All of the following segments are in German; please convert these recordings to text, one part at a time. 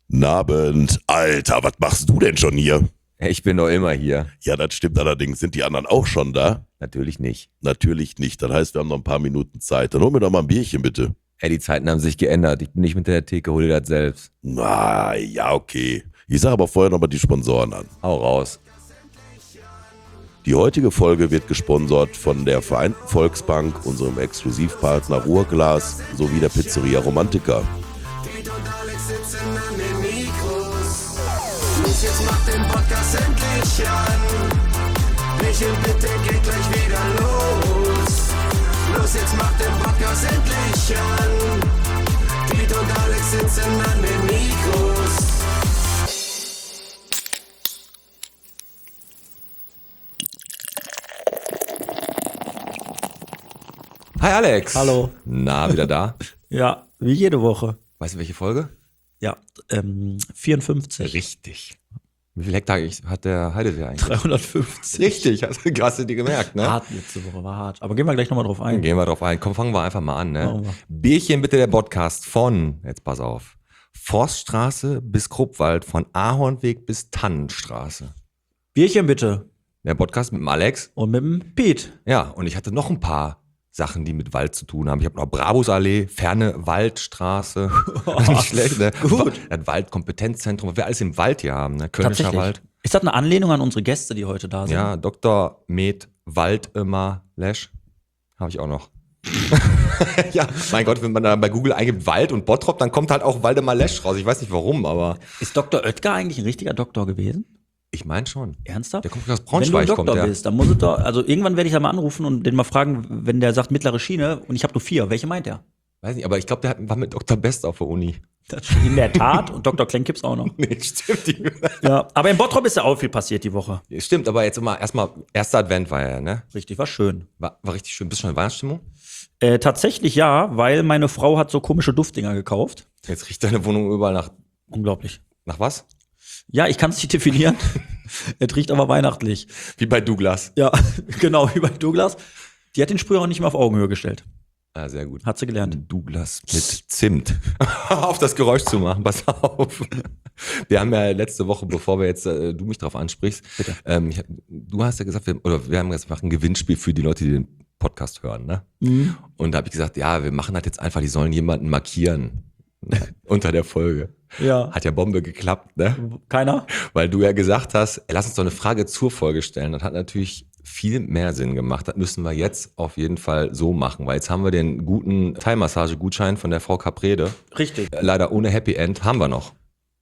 Nabend. Alter, was machst du denn schon hier? Ich bin doch immer hier. Ja, das stimmt allerdings. Sind die anderen auch schon da? Natürlich nicht. Natürlich nicht. Das heißt, wir haben noch ein paar Minuten Zeit. Dann hol mir doch mal ein Bierchen, bitte. Die Zeiten haben sich geändert. Ich bin nicht mit der Theke, hol dir das selbst. Na, ja, okay. Ich sage aber vorher noch mal die Sponsoren an. Hau raus. Die heutige Folge wird gesponsert von der Vereinten Volksbank, unserem Exklusivpartner Ruhrglas sowie der Pizzeria Romantica. Piet und Alex sitzen an den Mikros. Los, jetzt macht den Podcast endlich an. Michel, bitte geht gleich wieder los. Los, jetzt macht den Podcast endlich an. Piet und Alex sitzen an den Mikros. Hi Alex. Hallo. Na, wieder da? Ja, wie jede Woche. Weißt du, welche Folge? Ja, 54. Richtig. Wie viel Hektar hat der Heidelbeer eigentlich? 350. Richtig, hast du dir gemerkt, ne? Hart letzte Woche, war hart. Aber gehen wir gleich nochmal drauf ein. Gehen wir drauf ein. Komm, fangen wir einfach mal an, ne? Machen wir. Bierchen bitte, der Podcast von, jetzt pass auf, Forststraße bis Kruppwald, von Ahornweg bis Tannenstraße. Bierchen bitte. Der Podcast mit dem Alex. Und mit dem Piet. Ja, und ich hatte noch ein paar Sachen, die mit Wald zu tun haben. Ich habe noch Brabusallee, Ferne Waldstraße. Nicht schlecht, ne? Gut. Das Waldkompetenzzentrum, was wir alles im Wald hier haben, ne? Kölnischer Tatsächlich. Wald. Ist das eine Anlehnung an unsere Gäste, die heute da sind? Ja, Dr. Med Waldemar Lesch. Habe ich auch noch. Ja, mein Gott, wenn man da bei Google eingibt Wald und Bottrop, dann kommt halt auch Waldemar Lesch raus. Ich weiß nicht warum, aber Ist Dr. Oetker eigentlich ein richtiger Doktor gewesen? ich meine schon. Ernsthaft? Der kommt aus Wenn du Braunschweig, ein Doktor kommt der. bist, dann muss es doch, also irgendwann werde ich da mal anrufen und den mal fragen, wenn der sagt mittlere Schiene und ich habe nur 4, welche meint er? Weiß nicht, aber ich glaube, der war mit Dr. Best auf der Uni. In der Tat und Dr. Klenk gibt's auch noch. Nee, stimmt. Ja, aber in Bottrop ist ja auch viel passiert die Woche. Stimmt, aber jetzt immer erstmal, erster Advent war ja, ne? Richtig, war schön. War richtig schön. Bist du schon in Weihnachtsstimmung? Tatsächlich ja, weil meine Frau hat so komische Duftdinger gekauft. Jetzt riecht deine Wohnung überall Unglaublich. nach was? Ja, ich kann es nicht definieren. Es riecht aber weihnachtlich. Wie bei Douglas. Ja, genau, wie bei Douglas. Die hat den Sprüher auch nicht mehr auf Augenhöhe gestellt. Ah, sehr gut. Hat sie gelernt. Douglas mit Zimt. Auf das Geräusch zu machen, pass auf. Wir haben ja letzte Woche, bevor wir jetzt du mich drauf ansprichst, du hast ja gesagt, wir haben gesagt, wir machen ein Gewinnspiel für die Leute, die den Podcast hören, ne? Mhm. Und da habe ich gesagt, ja, wir machen das jetzt einfach, die sollen jemanden markieren unter der Folge. Ja. Hat ja Bombe geklappt, ne? Keiner? Weil du ja gesagt hast, ey, lass uns doch eine Frage zur Folge stellen. Das hat natürlich viel mehr Sinn gemacht. Das müssen wir jetzt auf jeden Fall so machen, weil jetzt haben wir den guten Thai-Massage-Gutschein von der Frau Caprede. Richtig. Leider ohne Happy End haben wir noch.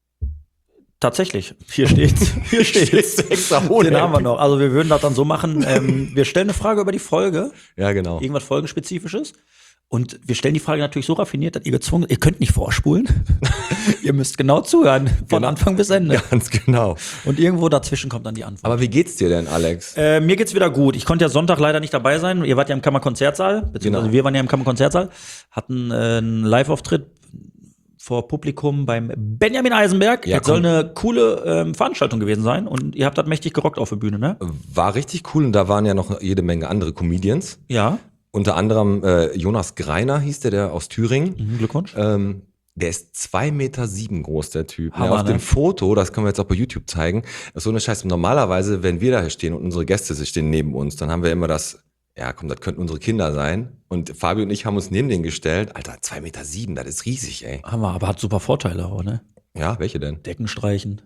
Tatsächlich. Hier steht's. Hier steht's. Extra Den haben wir noch. Also wir würden das dann so machen, wir stellen eine Frage über die Folge. Ja, genau. Irgendwas Folgenspezifisches. Und wir stellen die Frage natürlich so raffiniert, dass ihr könnt nicht vorspulen. Ihr müsst genau zuhören. Von Genau. Anfang bis Ende. Ganz genau. Und irgendwo dazwischen kommt dann die Antwort. Aber wie geht's dir denn, Alex? Mir geht's wieder gut. Ich konnte ja Sonntag leider nicht dabei sein. Ihr wart ja im Kammerkonzertsaal, beziehungsweise Genau. wir waren ja im Kammerkonzertsaal, hatten einen Live-Auftritt vor Publikum beim Benjamin Eisenberg. Ja, Das soll eine coole Veranstaltung gewesen sein und ihr habt das mächtig gerockt auf der Bühne, ne? War richtig cool und da waren ja noch jede Menge andere Comedians. Ja, Unter anderem Jonas Greiner hieß der aus Thüringen. Glückwunsch. Der ist 2,7 Meter groß, der Typ. Hammer, Ja, auf ne? dem Foto, das können wir jetzt auch bei YouTube zeigen, das ist so eine Scheiße. Normalerweise, wenn wir da hier stehen und unsere Gäste stehen neben uns, dann haben wir immer das, ja komm, das könnten unsere Kinder sein. Und Fabio und ich haben uns neben den gestellt. Alter, 2,7 Meter, das ist riesig, ey. Hammer, aber hat super Vorteile auch, ne? Ja, welche denn? Decken streichen.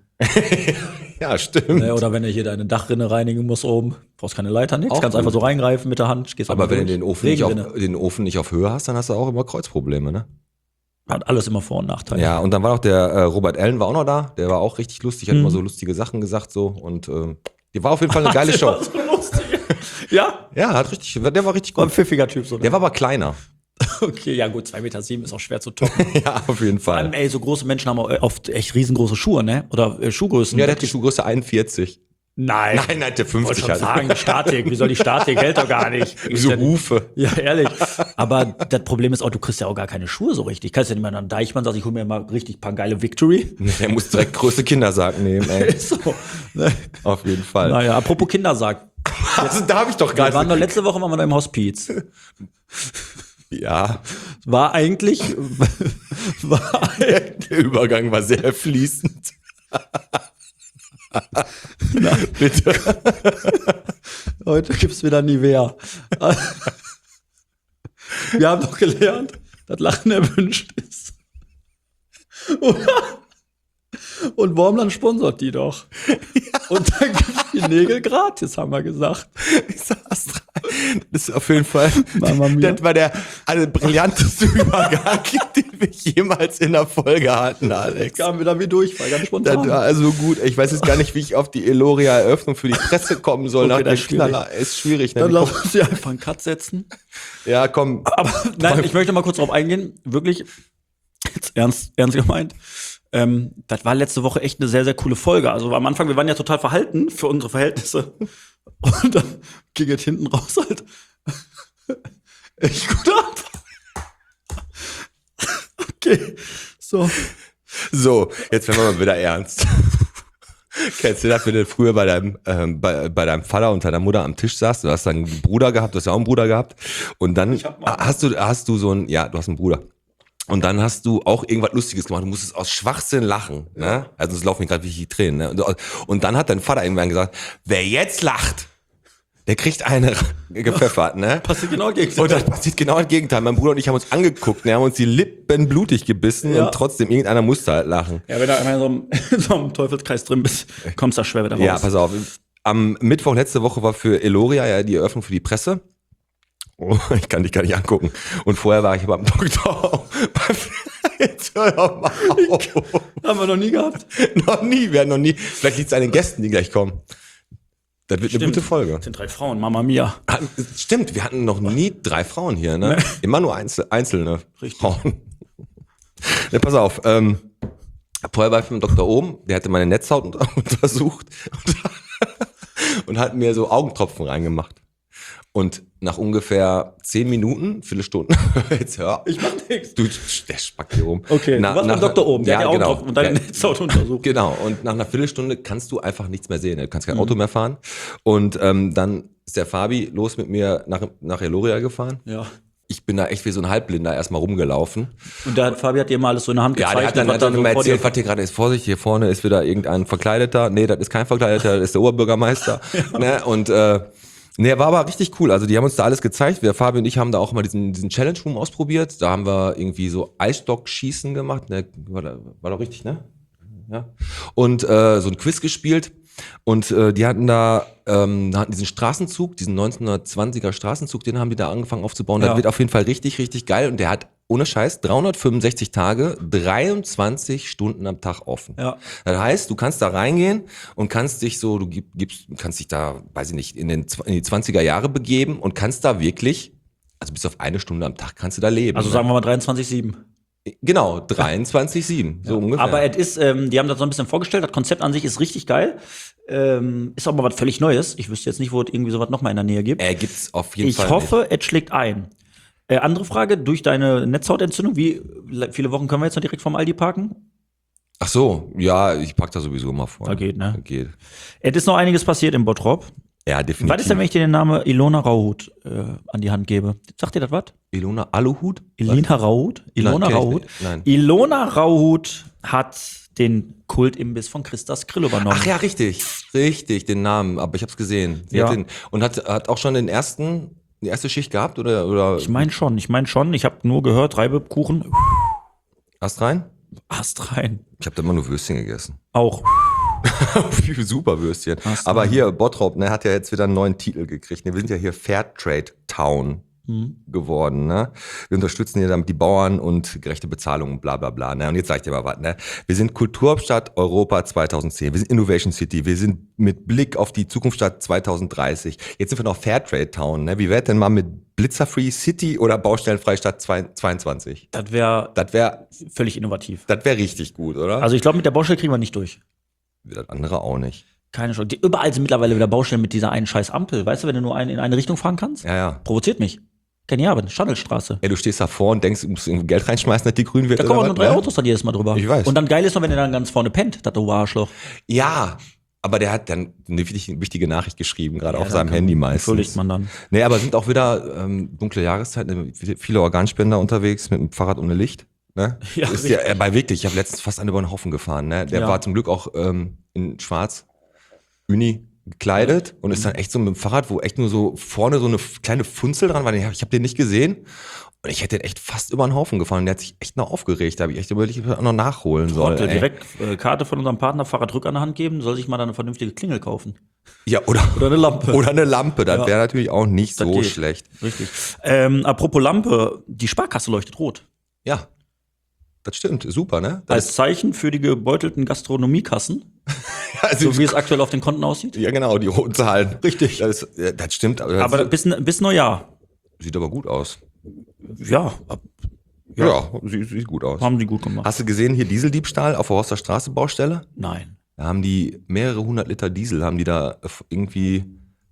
Ja, stimmt. Ne? Oder wenn du hier deine Dachrinne reinigen musst oben, brauchst keine Leiter, nix. Auch Kannst gut. einfach so reingreifen mit der Hand. Gehst Aber einfach wenn du durch. den Ofen nicht auf Höhe hast, dann hast du auch immer Kreuzprobleme, ne? Hat alles immer Vor- und Nachteile. Ja, und dann war auch der Robert Allen war auch noch da. Der war auch richtig lustig, hat immer so lustige Sachen gesagt so. Und die war auf jeden Fall eine geile Show. So lustig. Ja, Ja, der war richtig war ein gut. pfiffiger Typ so. Ne? Der war aber kleiner. Okay, ja gut, 2,7 Meter ist auch schwer zu toppen. Ja, auf jeden Vor allem, Fall. ey, so große Menschen haben auch oft echt riesengroße Schuhe, ne? Oder Schuhgrößen. Ja, der hat die Schuhgröße 41. Nein. Nein, der Ich 50 wollte schon halt. sagen, Statik. Wie soll die Statik? Hält doch gar nicht. Wie so Ist ja nicht- Hufe. Ja, ehrlich. Aber das Problem ist auch, du kriegst ja auch gar keine Schuhe so richtig. Kannst ja nicht mal an Deichmann sagen, ich hole mir mal richtig ein paar geile Victory. Der muss direkt größte Kindersarg nehmen, ey. Ist so. Ne? Auf jeden Fall. Naja, apropos Kindersarg. Also, da habe ich doch Wir waren gerade. doch letzte Woche im Hospiz. Ja. War eigentlich, Der Übergang war sehr fließend. Bitte. Heute gibt's wieder Nivea. Wir haben doch gelernt, dass Lachen erwünscht ist. Und Wormland sponsert die doch. Und dann gibt's die Nägel gratis, haben wir gesagt. Ich sag's rein. Das ist auf jeden Fall, Mama mia. das war der brillanteste Übergang, den wir jemals in der Folge hatten, Alex. Kamen wir dann wie durch, war ganz spontan. Das war also gut. Ich weiß jetzt gar nicht, wie ich auf die Eloria-Eröffnung für die Presse kommen soll. Okay, Nach das dem ist schwierig. Knaller. Ist schwierig. Ne? Dann lassen Sie einfach einen Cut setzen. Ja, komm. Aber nein, ich möchte mal kurz drauf eingehen. Wirklich, jetzt ernst gemeint. Das war letzte Woche echt eine sehr, sehr coole Folge. Also am Anfang, wir waren ja total verhalten für unsere Verhältnisse. Und dann ging es hinten raus halt echt gut ab. Okay, so. So, jetzt werden wir mal wieder ernst. Kennst du das, wenn du früher bei deinem Vater und deiner Mutter am Tisch saßt? Du hast dann einen Bruder gehabt, du hast ja auch einen Bruder gehabt. Und dann hast du so einen, ja, du hast einen Bruder. Und dann hast du auch irgendwas Lustiges gemacht. Du musstest aus Schwachsinn lachen. Ne? Also es laufen mir gerade wirklich die Tränen. Ne? Und dann hat dein Vater irgendwann gesagt, wer jetzt lacht, der kriegt eine gepfeffert. Ne? Passiert genau das Gegenteil. Und das passiert genau das Gegenteil. Mein Bruder und ich haben uns angeguckt, ne? Haben uns die Lippen blutig gebissen Ja. und trotzdem irgendeiner musste halt lachen. Ja, wenn du einmal in so einem Teufelskreis drin bist, kommst du da schwer wieder raus. Ja, pass auf. Am Mittwoch letzte Woche war für Eloria ja die Eröffnung für die Presse. Oh, ich kann dich gar nicht angucken. Und vorher war ich beim Doktor. Jetzt hör doch mal auf. Haben wir noch nie gehabt. Noch nie, wir hatten noch nie. Vielleicht liegt es an den Gästen, die gleich kommen. Das wird eine gute Folge. Das sind 3 Frauen, Mama mia. Stimmt, wir hatten noch nie 3 Frauen hier, ne? Nee. Immer nur einzelne Richtig. Frauen. Ne, pass auf. Vorher war ich mit dem Dr. Ohm, der hatte meine Netzhaut untersucht und hat mir so Augentropfen reingemacht. Und nach ungefähr 10 Minuten, Viertelstunde, jetzt hör. Ich mach nix. Du, der spackt hier rum. Okay, du warst beim Dr. Oben, der hat die Augentropfen und deine Netzhaut untersucht. Genau, und nach einer Viertelstunde kannst du einfach nichts mehr sehen. Du kannst kein Auto mehr fahren. Und dann ist der Fabi los mit mir nach Eloria gefahren. Ja. Ich bin da echt wie so ein Halbblinder erstmal rumgelaufen. Und Fabi hat dir mal alles so in der Hand Ja, gezeigt. der hat dann immer erzählt, was hier gerade ist. Vorsicht, hier vorne ist wieder irgendein Verkleideter. Nee, das ist kein Verkleideter, das ist der Oberbürgermeister. Ja. Ne? Und war aber richtig cool. Also die haben uns da alles gezeigt. Wir, Fabi und ich, haben da auch mal diesen Challenge Room ausprobiert. Da haben wir irgendwie so Eisstockschießen gemacht. Ne? War doch richtig, ne? Ja. Und so ein Quiz gespielt. Und die hatten diesen Straßenzug, diesen 1920er Straßenzug, den haben die da angefangen aufzubauen. Ja. Das wird auf jeden Fall richtig, richtig geil. Und der hat ohne Scheiß 365 Tage, 23 Stunden am Tag offen. Ja. Das heißt, du kannst da reingehen und kannst dich so, kannst dich da, weiß ich nicht, in die 20er Jahre begeben und kannst da wirklich, also bis auf 1 Stunde am Tag kannst du da leben. Also sagen wir mal 23,7. Genau, 23,7, so ungefähr. Aber es ist, die haben das so ein bisschen vorgestellt, das Konzept an sich ist richtig geil. Ist aber was völlig Neues. Ich wüsste jetzt nicht, wo es irgendwie sowas nochmal in der Nähe gibt. Gibt's auf jeden Fall. Ich hoffe, es schlägt ein. Andere Frage, durch deine Netzhautentzündung, wie viele Wochen können wir jetzt noch direkt vom Aldi parken? Ach so, ja, ich pack da sowieso mal vor. Da geht, ne? Geht. Es ist noch einiges passiert im Bottrop. Ja, definitiv. Was ist denn, wenn ich dir den Namen Ilona Rauhut an die Hand gebe? Sagt dir das was? Ilona Aluhut? Ilona Rauhut? Ilona kenn ich Rauhut? nicht. Nein. Ilona Rauhut hat den Kultimbiss von Christas Grill übernommen. Ach ja, richtig, den Namen, aber ich hab's gesehen. Sie Ja. hat auch schon die erste Schicht gehabt oder? Ich meine schon. Ich habe nur gehört, Reibekuchen, Hast rein? Ast rein. Ich habe da immer nur Würstchen gegessen. Auch. Super Würstchen. Hast Aber rein. hier, Bottrop, ne, hat ja jetzt wieder einen neuen Titel gekriegt. Ne? Wir sind ja hier Fairtrade Town geworden. Ne? Wir unterstützen hier damit die Bauern und gerechte Bezahlung und bla bla bla. Ne? Und jetzt sag ich dir mal was. Ne? Wir sind Kulturhauptstadt Europa 2010. Wir sind Innovation City. Wir sind mit Blick auf die Zukunftsstadt 2030. Jetzt sind wir noch Fairtrade Town. Ne? Wie wäre denn mal mit Blitzerfree City oder Baustellenfreistadt 22? Das wäre Das wäre völlig innovativ. richtig gut, oder? Also ich glaube, mit der Baustelle kriegen wir nicht durch. Das andere auch nicht. Keine Chance. Überall sind mittlerweile wieder Baustellen mit dieser einen scheiß Ampel. Weißt du, wenn du nur in eine Richtung fahren kannst? Ja, ja. Provoziert mich. Kenn ich aber, Schandelstraße. Ja, du stehst davor und denkst, du musst irgendwie Geld reinschmeißen, dass die grün wird. Da kommen oder nur was, 3 ne? Autos dann jedes Mal drüber. Ich weiß. Und dann geil ist noch, wenn er dann ganz vorne pennt, das Arschloch. Ja, aber der hat dann eine wichtige Nachricht geschrieben, gerade auf Ja, seinem dann Handy meistens. entschuldigt man dann. Nee, aber sind auch wieder dunkle Jahreszeiten, viele Organspender unterwegs mit dem Fahrrad ohne Licht. Ne? Ja, ist ja bei wirklich, ich habe letztens fast einen über den Haufen gefahren. Ne? Der war zum Glück auch in schwarz Uni gekleidet und ist dann echt so mit dem Fahrrad, wo echt nur so vorne so eine kleine Funzel dran war. Ich habe den nicht gesehen und ich hätte den echt fast über den Haufen gefahren. Der hat sich echt noch aufgeregt. Da habe ich echt überlegt, ob ich noch nachholen soll. Direkt Karte von unserem Partner, Fahrradrück an der Hand geben, soll sich mal dann eine vernünftige Klingel kaufen. Ja, oder eine Lampe. Oder eine Lampe, das wäre natürlich auch nicht Das so geht. schlecht. Richtig. Apropos Lampe, die Sparkasse leuchtet rot. Ja, das stimmt. Super, ne? Als Zeichen für die gebeutelten Gastronomiekassen, Also, so wie es aktuell auf den Konten aussieht. ja, genau, die roten Zahlen. Richtig. Das stimmt. Aber bis Neujahr. Sieht aber gut aus. Ja, Ja, sieht gut aus. haben die gut gemacht. Hast du gesehen, hier Dieseldiebstahl auf der Horster Straße Baustelle? Nein. Da haben die mehrere 100 Liter Diesel, haben die da irgendwie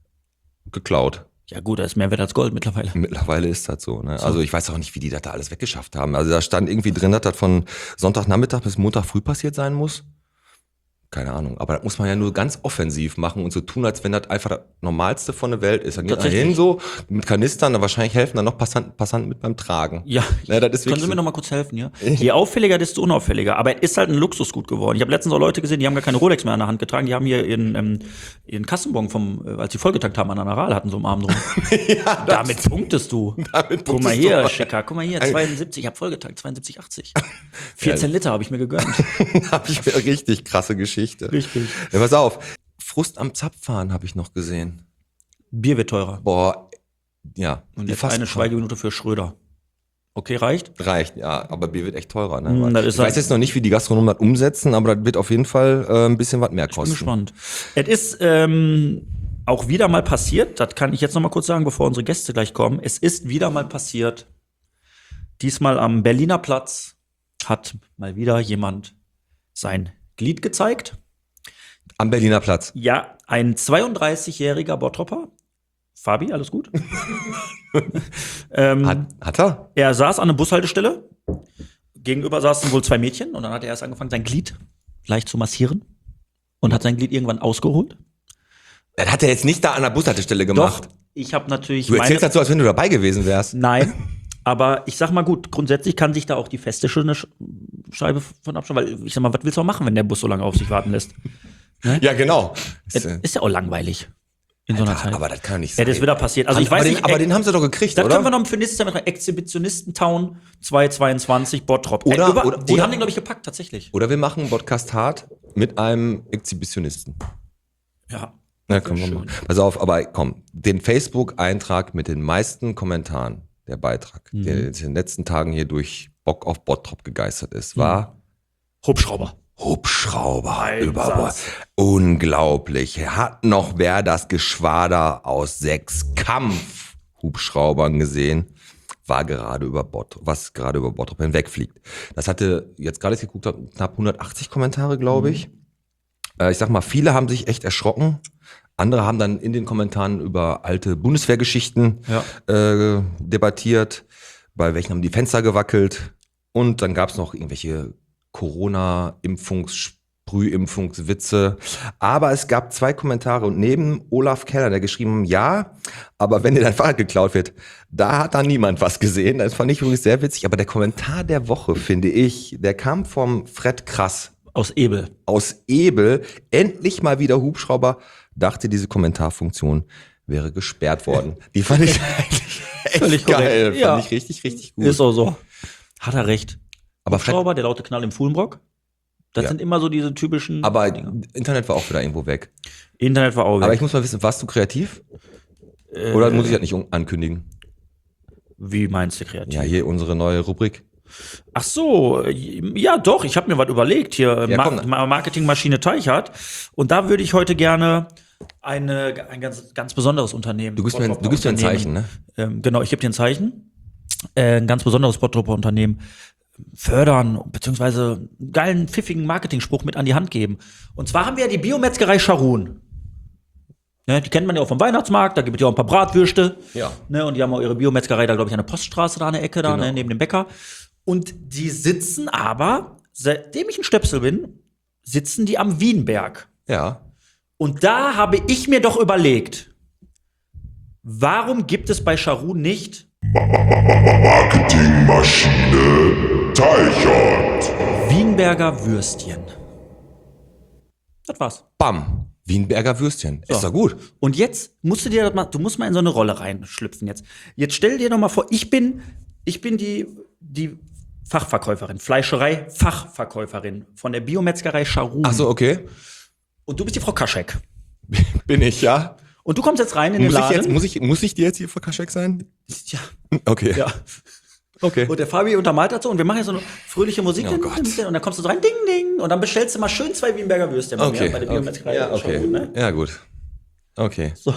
geklaut. Ja gut, da ist mehr wert als Gold mittlerweile. Mittlerweile ist das so, ne? Also ich weiß auch nicht, wie die das da alles weggeschafft haben. Also da stand irgendwie drin, dass das von Sonntagnachmittag bis Montag früh passiert sein muss. Keine Ahnung, aber das muss man ja nur ganz offensiv machen und so tun, als wenn das einfach das Normalste von der Welt ist. Dann geht man hin so mit Kanistern, dann wahrscheinlich helfen dann noch Passanten mit beim Tragen. Ja, Ne, das ist können Sie wirklich mir noch mal kurz helfen, ja? Je auffälliger, desto unauffälliger. Aber es ist halt ein Luxusgut geworden. Ich habe letztens auch Leute gesehen, die haben gar keine Rolex mehr an der Hand getragen. Die haben hier ihren Kassenbon als sie vollgetankt haben, an der Aral hatten, so im Arm drum. ja, Damit punktest du. Guck mal hier, Schicker. Guck mal hier, 72, ich habe vollgetankt, 72,80. 14 Liter habe ich mir gegönnt. habe ich mir richtig krasse Geschichte. Richtig. Ja, pass auf. Frust am Zapfhahn habe ich noch gesehen. Bier wird teurer. Boah, ja. Und jetzt eine Schweigeminute für Schröder. Okay, reicht? Reicht, ja. Aber Bier wird echt teurer. Ne? Das ist Ich weiß jetzt noch nicht, wie die Gastronomen das umsetzen, aber das wird auf jeden Fall ein bisschen was mehr Ich bin kosten. gespannt. Es ist auch wieder mal passiert, das kann ich jetzt noch mal kurz sagen, bevor unsere Gäste gleich kommen. Es ist wieder mal passiert, diesmal am Berliner Platz hat mal wieder jemand sein Glied gezeigt. Am Berliner Platz. Ja, ein 32-jähriger Bottropper. Fabi, alles gut? Hat er? Er saß an einer Bushaltestelle. Gegenüber saßen wohl zwei Mädchen und dann hat er erst angefangen, sein Glied leicht zu massieren und hat sein Glied irgendwann ausgeholt. Das hat er jetzt nicht da an der Bushaltestelle gemacht. Doch, ich habe natürlich Du erzählst das so, als wenn du dabei gewesen wärst. Nein, aber ich sag mal gut, grundsätzlich kann sich da auch die feste schöne Scheibe von abschauen, weil ich sag mal, was willst du auch machen, wenn der Bus so lange auf sich warten lässt? Ja, genau. Ist ja auch langweilig in so einer Zeit. Aber das kann ja nicht Ja, sein. das ist wieder passiert. Also ich weiß nicht, aber den haben sie doch gekriegt, das oder? können wir noch für nächstes Jahr mit Exhibitionisten-Town 2022 Bottrop. Oder- die oder- haben den, glaube ich, gepackt, tatsächlich. Oder wir machen einen Podcast hart mit einem Exhibitionisten. Ja. Na, komm, komm. Pass auf, aber komm, den Facebook-Eintrag mit den meisten Kommentaren, der Beitrag, der in den letzten Tagen hier durch Bock auf Bottrop gegeistert ist, war Hubschrauber. Hubschrauber über Bord. Unglaublich. Hat noch wer das Geschwader aus 6 Kampfhubschraubern gesehen, was gerade über Bottrop hinwegfliegt. Das hatte, jetzt gerade geguckt habe, knapp 180 Kommentare, glaube ich. Ich sag mal, viele haben sich echt erschrocken. Andere haben dann in den Kommentaren über alte Bundeswehrgeschichten debattiert. Bei welchen haben die Fenster gewackelt. Und dann gab es noch irgendwelche Corona-Sprühimpfungswitze. Aber es gab 2 Kommentare und neben Olaf Keller, der geschrieben hat, ja, aber wenn dir dein Fahrrad geklaut wird, da hat dann niemand was gesehen. Das fand ich übrigens sehr witzig. Aber der Kommentar der Woche, finde ich, der kam vom Fred Krass Aus Ebel. aus Ebel. Endlich mal wieder Hubschrauber. Dachte, diese Kommentarfunktion wäre gesperrt worden. Die fand ich eigentlich echt Völlig geil. korrekt. Ja. Fand ich richtig, richtig gut. Ist auch so. Hat er recht. Aber Hubschrauber, der laute Knall im Fuhlenbrock. Das sind immer so diese typischen Aber Dinger. Internet war auch wieder irgendwo weg. Internet war auch weg. Aber ich muss mal wissen, warst du kreativ? Oder muss ich das nicht ankündigen? Wie meinst du kreativ? Ja, hier unsere neue Rubrik. Ach so, ja doch, ich habe mir was überlegt hier. Ja, komm. Marketingmaschine Teichert. Und da würde ich heute gerne ein ganz besonderes Unternehmen. Du gibst mir ein Zeichen, ne? Genau, ich gebe dir ein Zeichen. Ein ganz besonderes Bottroper Unternehmen fördern, beziehungsweise einen geilen, pfiffigen Marketingspruch mit an die Hand geben. Und zwar haben wir ja die Biometzgerei Scharun. Ne, die kennt man ja auch vom Weihnachtsmarkt, da gibt es ja auch ein paar Bratwürste. Ja. Ne, und die haben auch ihre Biometzgerei da, glaube ich, an der Poststraße da an der Ecke, da, Genau. ne, neben dem Bäcker. Und die sitzen aber, seitdem ich ein Stöpsel bin, sitzen die am Wienberg. Ja. Und da habe ich mir doch überlegt, warum gibt es bei Scharun nicht Marketingmaschine Teichert. Wienberger Würstchen. Das war's. Bam. Wienberger Würstchen. Ist doch gut. Und jetzt musst du dir das mal, du musst mal in so eine Rolle reinschlüpfen jetzt. Jetzt stell dir doch mal vor, ich bin die Fachverkäuferin, Fleischerei-Fachverkäuferin von der Biometzgerei Scharun. Ach so, okay. Und du bist die Frau Kaschek. Bin ich, ja. Und du kommst jetzt rein in den Laden. Muss ich dir jetzt hier Frau Kaschek sein? Ja. Okay. Ja. Okay. Und der Fabi untermalt dazu und wir machen jetzt so eine fröhliche Musik. Oh Gott. Und dann kommst du so rein, ding, ding. Und dann bestellst du mal schön 2 Wienberger Würstchen bei mir, bei der Biometzgerei. Ja, okay. Scharun, ne? Ja, gut. Okay. So.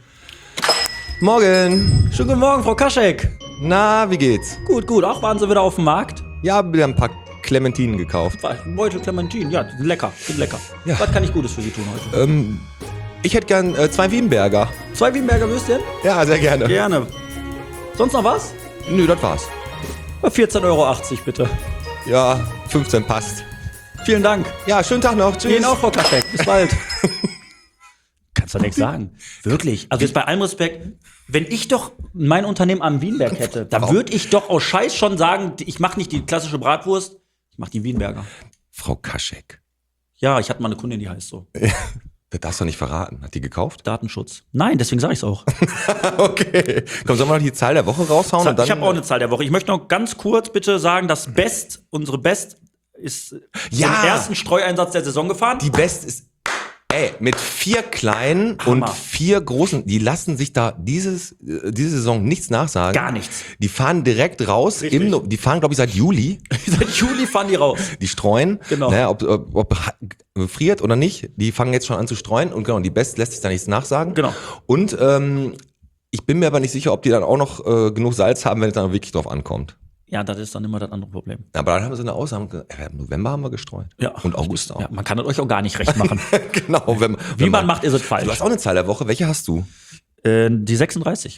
Morgen. Schönen guten Morgen, Frau Kaschek. Na, wie geht's? Gut, gut. Auch waren Sie wieder auf dem Markt? Ja, wieder ein paar Clementinen gekauft. Beutel Clementinen, ja, die sind lecker, sind lecker. Ja. Was kann ich Gutes für Sie tun heute? Ich hätte gern 2 Wienberger. 2 Wienberger Würstchen? Ja, sehr gerne. Gerne. Sonst noch was? Nö, das war's. 14,80 Euro bitte. Ja, 15 passt. Vielen Dank. Ja, schönen Tag noch. Tschüss. Ihnen auch, Frau Kaschek. Bis bald. Kannst du nichts sagen. Wirklich. Also jetzt bei allem Respekt, wenn ich doch mein Unternehmen am Wienberg hätte, da würde ich doch aus Scheiß schon sagen, ich mache nicht die klassische Bratwurst, ich mache die Wienberger. Frau Kaschek. Ja, ich hatte mal eine Kundin, die heißt so. Das darfst du nicht verraten. Hat die gekauft? Datenschutz. Nein, deswegen sage ich es auch. Okay. Komm, sollen wir noch die Zahl der Woche raushauen? Und dann Ich habe auch eine Zahl der Woche. Ich möchte noch ganz kurz bitte sagen, dass unsere Best ist Ja. den ersten Streueinsatz der Saison gefahren. Die Best ist, mit 4 kleinen Hammer. und 4 großen, die lassen sich da diese Saison nichts nachsagen. Gar nichts. Die fahren direkt raus. Richtig. Die fahren, glaube ich, seit Juli. Seit Juli fahren die raus. Die streuen. Genau. Ne, ob friert oder nicht. Die fangen jetzt schon an zu streuen. Und genau, die Best lässt sich da nichts nachsagen. Genau. Und ich bin mir aber nicht sicher, ob die dann auch noch genug Salz haben, wenn es dann wirklich drauf ankommt. Ja, das ist dann immer das andere Problem. Aber dann haben wir so eine Aussage, im November haben wir gestreut. Ja. Und August auch. Ja, man kann es euch auch gar nicht recht machen. Genau. Wie man macht, ist es falsch. Du hast auch eine Zahl der Woche. Welche hast du? Die 36.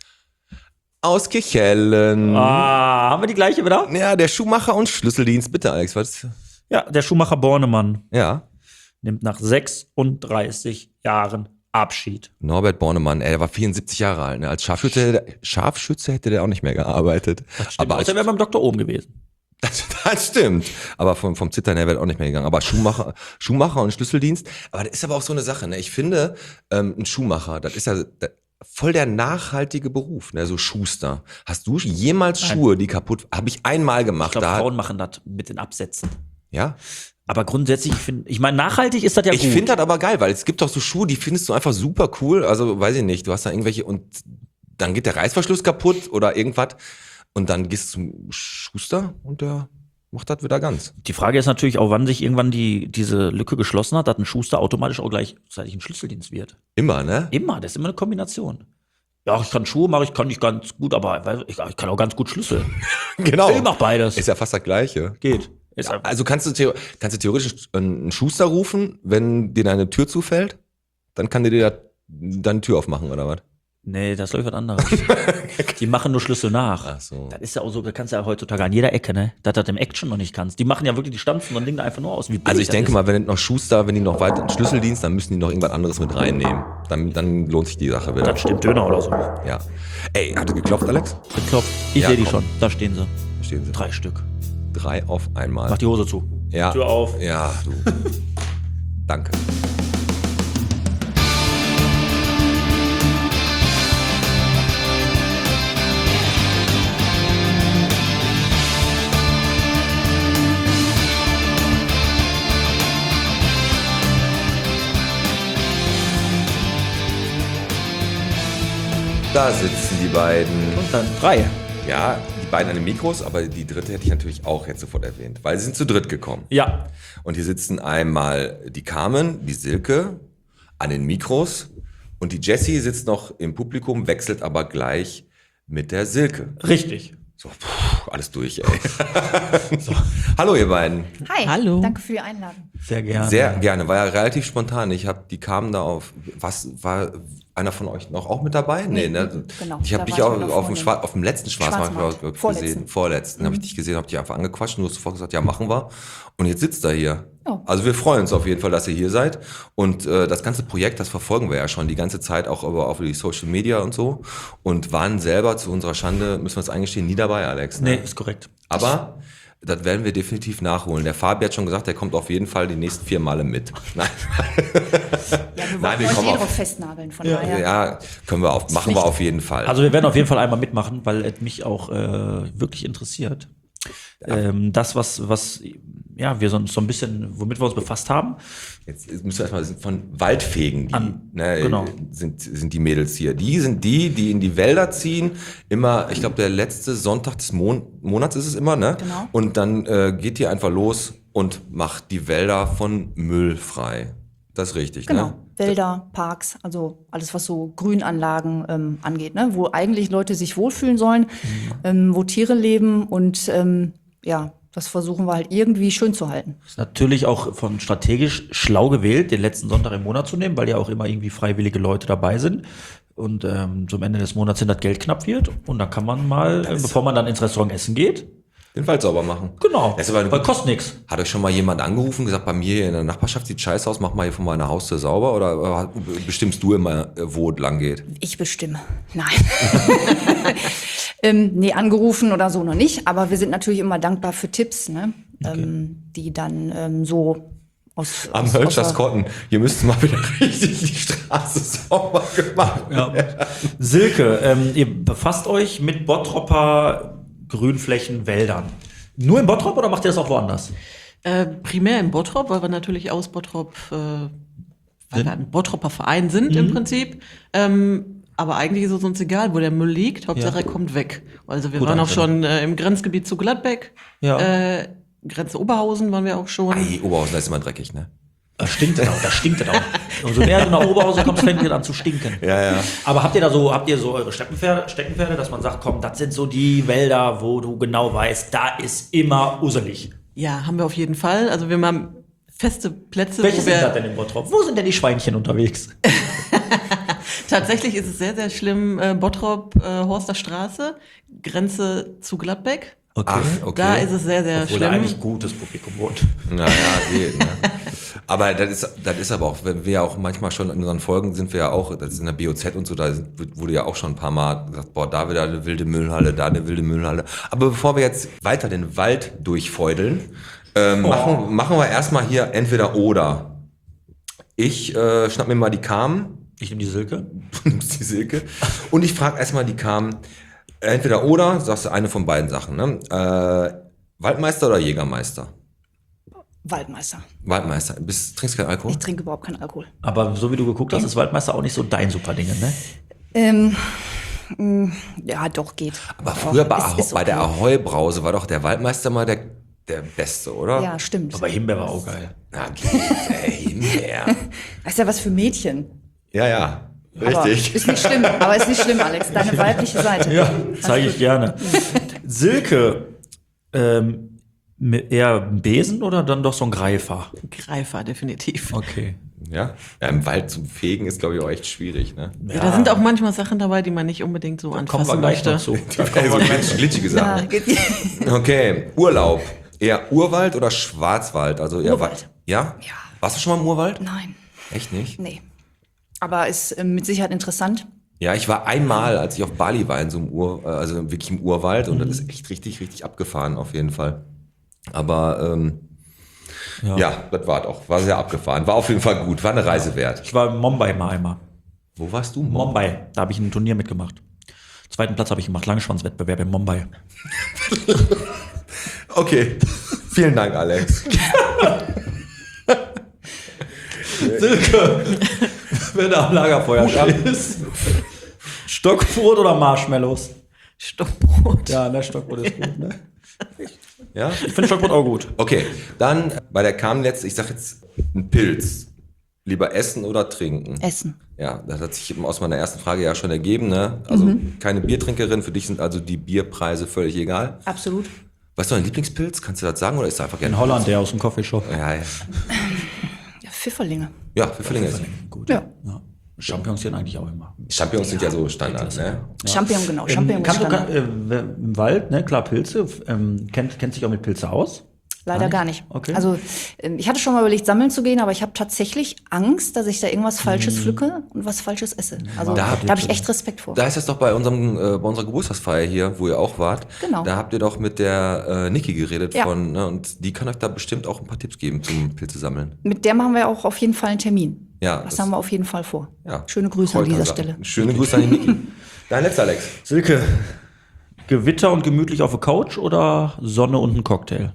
Aus Kirchhellen. Ah, haben wir die gleiche wieder? Ja, der Schuhmacher und Schlüsseldienst. Bitte, Alex, was? Ja, der Schuhmacher Bornemann Ja. nimmt nach 36 Jahren Abschied. Norbert Bornemann, der war 74 Jahre alt. Ne? Als Scharfschütze hätte der auch nicht mehr gearbeitet. Aber als, der wäre beim Dr. Oben gewesen. das stimmt. Aber vom Zittern her wäre auch nicht mehr gegangen. Aber Schuhmacher und Schlüsseldienst. Aber das ist aber auch so eine Sache. Ne? Ich finde, ein Schuhmacher, das ist ja voll der nachhaltige Beruf. Ne? So Schuster. Hast du jemals Schuhe, die kaputt? Habe ich einmal gemacht. Ich glaube, Frauen machen das mit den Absätzen. Ja. Aber grundsätzlich, ich meine, nachhaltig ist das ja gut. Ich finde das aber geil, weil es gibt doch so Schuhe, die findest du einfach super cool. Also, weiß ich nicht, du hast da irgendwelche und dann geht der Reißverschluss kaputt oder irgendwas und dann gehst du zum Schuster und der macht das wieder ganz. Die Frage ist natürlich auch, wann sich irgendwann diese Lücke geschlossen hat, dass ein Schuster automatisch auch gleichzeitig ein Schlüsseldienst wird. Immer, ne? Immer, das ist immer eine Kombination. Ja, ich kann Schuhe machen, ich kann nicht ganz gut, aber ich kann auch ganz gut Schlüssel. Genau. Ich mach beides. Ist ja fast das Gleiche. Geht. Also kannst du theoretisch einen Schuster rufen, wenn dir deine Tür zufällt? Dann kann der dir deine Tür aufmachen, oder was? Nee, das läuft was anderes. Die machen nur Schlüssel nach. Ach so. Das ist ja auch so, das kannst du ja heutzutage an jeder Ecke, ne? Dass du das im Action noch nicht kannst. Die machen ja wirklich, die stampfen so ein Ding da einfach nur aus. Wie billig Also ich das denke ist. mal, wenn die noch weiter Schlüsseldienst, dann müssen die noch irgendwas anderes mit reinnehmen. Dann lohnt sich die Sache wieder. Das stimmt, Döner oder so. Ja. Ey, hat er geklopft, Alex? Geklopft. Ich Ja, sehe die komm. schon. Da stehen sie. Da stehen sie. 3 Stück. 3 auf einmal. Mach die Hose zu. Ja. Tür auf. Ja, du. Danke. Da sitzen die beiden. Und dann 3. Ja, die beiden an den Mikros, aber die dritte hätte ich natürlich auch jetzt sofort erwähnt, weil sie sind zu dritt gekommen. Ja. Und hier sitzen einmal die Carmen, die Silke an den Mikros und die Jessie sitzt noch im Publikum, wechselt aber gleich mit der Silke. Richtig. So, alles durch, ey. So. Hallo, ihr beiden. Hi, Hallo. danke für die Einladung. Sehr gerne. Sehr gerne, war ja relativ spontan. Die kamen da auf, war einer von euch noch auch mit dabei? Nee, ne? genau. Ich habe Da dich war auch ich mit auf dem letzten Schwarzmarkt Schwarzmarkt. gesehen. Vorletzten. Habe ich dich gesehen, habe dich einfach angequatscht und du hast sofort gesagt, ja, machen wir. Und jetzt sitzt er hier. Oh. Also wir freuen uns auf jeden Fall, dass ihr hier seid. Und das ganze Projekt, das verfolgen wir ja schon die ganze Zeit, auch auf die Social Media und so. Und waren selber zu unserer Schande, müssen wir uns eingestehen, nie dabei, Alex. Ne? Nee, ist korrekt. Aber Das werden wir definitiv nachholen. Der Fabi hat schon gesagt, der kommt auf jeden Fall die nächsten 4 Male mit. Nein. Ja, wir Nein, wir wollen kommen uns auf. drauf festnageln, von daher. Ja, machen wir auf jeden Fall. Also wir werden auf jeden Fall einmal mitmachen, weil es mich auch wirklich interessiert. Das, was wir so ein bisschen, womit wir uns befasst haben. Jetzt müssen wir erstmal von Waldfegen, Genau. sind die Mädels hier. Die sind die in die Wälder ziehen. Immer, ich glaube, der letzte Sonntag des Monats ist es immer, ne? Genau. Und dann geht ihr einfach los und macht die Wälder von Müll frei. Das ist richtig, Genau. ne? Wälder, Parks, also alles, was so Grünanlagen angeht, ne? Wo eigentlich Leute sich wohlfühlen sollen, wo Tiere leben und das versuchen wir halt irgendwie schön zu halten. Ist natürlich auch von strategisch schlau gewählt, den letzten Sonntag im Monat zu nehmen, weil ja auch immer irgendwie freiwillige Leute dabei sind. Und zum Ende des Monats hin das Geld knapp wird. Und dann kann man mal, bevor man dann ins Restaurant essen geht, Den Wald sauber machen. genau, Das ist aber weil kostet nichts. Hat euch schon mal jemand angerufen, gesagt, bei mir hier in der Nachbarschaft sieht scheiße aus, mach mal hier von meiner Haustür sauber? Oder bestimmst du immer, wo es lang geht? Ich bestimme. Nein. Nee, angerufen oder so noch nicht. Aber wir sind natürlich immer dankbar für Tipps, ne? Die dann so Am Hölscherskotten, hier müsste mal wieder richtig die Straße sauber gemacht werden. Silke, ihr befasst euch mit Bottropper Grünflächen, Wäldern. Nur in Bottrop oder macht ihr das auch woanders? Primär in Bottrop, weil wir natürlich aus Bottrop, weil wir ein Bottropper Verein sind im Prinzip. Aber eigentlich ist es uns egal, wo der Müll liegt. Hauptsache er kommt weg. Also wir Gut waren auch Einstellung. schon im Grenzgebiet zu Gladbeck. Ja. Grenze Oberhausen waren wir auch schon. Ei, Oberhausen, da ist immer dreckig, ne? Da stinkt es auch. Umso näher du nach Oberhausen kommst, fängt es an zu stinken. Ja. Aber habt ihr so eure Steckenpferde, dass man sagt, komm, das sind so die Wälder, wo du genau weißt, da ist immer uselig. Ja, haben wir auf jeden Fall. Also wir haben feste Plätze, Welche wo sind wir... das denn in Bottrop? Wo sind denn die Schweinchen unterwegs? Tatsächlich ist es sehr, sehr schlimm. Bottrop, Horster Straße, Grenze zu Gladbeck. Okay. Ach, okay. Da ist es sehr, sehr Obwohl da schlimm. eigentlich gutes Publikum wohnt. Naja, geht, ne? Aber das ist aber auch, wenn wir ja auch manchmal schon in unseren Folgen sind wir ja auch, das ist in der BOZ und so, wurde ja auch schon ein paar Mal gesagt, boah, da wieder eine wilde Müllhalde, da eine wilde Müllhalde. Aber bevor wir jetzt weiter den Wald durchfeudeln, machen wir erstmal hier entweder oder. Ich schnapp mir mal die Carmen. Ich nehme die Silke. Du nimmst die Silke. Und ich frage erstmal die Carmen, entweder oder, sagst du eine von beiden Sachen, ne? Waldmeister oder Jägermeister? Waldmeister. Waldmeister. Trinkst du keinen Alkohol? Ich trinke überhaupt keinen Alkohol. Aber so wie du geguckt hast, ist Waldmeister auch nicht so dein super Ding, ne? Ja, doch, geht. Aber Doch, früher ist bei der okay. Ahoi-Brause war doch der Waldmeister mal der Beste, oder? Ja, stimmt. Aber Himbeer war auch geil. Na, geht, Himbeer. Das ist ja was für Mädchen. Ja. Aber Richtig. ist nicht schlimm, Alex. Deine weibliche Seite. Ja, zeige ich gerne. Silke, eher ein Besen oder dann doch so ein Greifer? Greifer, definitiv. Okay. Ja, im Wald zum Fegen ist, glaube ich, auch echt schwierig, ne? Ja, da sind auch manchmal Sachen dabei, die man nicht unbedingt so Kommen wir anfassen gleich möchte. noch zu. So glitschige Ja, Sachen. geht. Okay, Urlaub. Eher Urwald oder Schwarzwald? Also eher Urwald. Ja? Ja. Warst du schon mal im Urwald? Nein, Echt nicht? nee. Aber ist mit Sicherheit interessant. Ja, ich war einmal, als ich auf Bali war, in so einem also wirklich im Urwald und das ist echt richtig, richtig abgefahren auf jeden Fall. Aber ja, das war sehr abgefahren. War auf jeden Fall gut, war eine Reise wert. Ich war in Mumbai mal einmal. Wo warst du? Mumbai, da habe ich ein Turnier mitgemacht. 2. Platz habe ich gemacht, Langschwanzwettbewerb in Mumbai. Okay, vielen Dank, Alex. Silke, wenn du am Lagerfeuer stehst. Stockbrot oder Marshmallows? Stockbrot. Ja, ne, Stockbrot ist gut, ne? Ja? Ich finde Stockbrot auch gut. Okay, dann bei der Carmen jetzt, ich sag jetzt ein Pilz. Lieber essen oder trinken? Essen. Ja, das hat sich aus meiner ersten Frage ja schon ergeben, ne? Also keine Biertrinkerin, für dich sind also die Bierpreise völlig egal. Absolut. Weißt du dein Lieblingspilz? Kannst du das sagen oder ist das einfach gerne In Holland, der aus dem Coffeeshop. Ja, Ja, Pfifferlinge. Ja, Pfifferlinge ist. Gut. Ja. Champignons sind eigentlich auch immer. Champignons sind ja so Standard, ne? Champignon, genau. Champignon ist Standard. Im Wald, ne, klar, Pilze. Kennt sich auch mit Pilze aus? Leider gar nicht. Okay. Also ich hatte schon mal überlegt, sammeln zu gehen, aber ich habe tatsächlich Angst, dass ich da irgendwas Falsches pflücke und was Falsches esse. Also da habe ich echt Respekt vor. Da ist es doch bei unserer Geburtstagsfeier hier, wo ihr auch wart. Genau. Da habt ihr doch mit der Niki geredet Ja. ne, und die kann euch da bestimmt auch ein paar Tipps geben zum Pilze sammeln. Mit der machen wir auch auf jeden Fall einen Termin. Ja, das das- haben wir auf jeden Fall vor. Ja. Schöne Grüße an dieser Kräutersachen. Stelle. Schöne Grüße an die Niki. Dein letzter, Alex. Silke, Gewitter und gemütlich auf der Couch oder Sonne und ein Cocktail?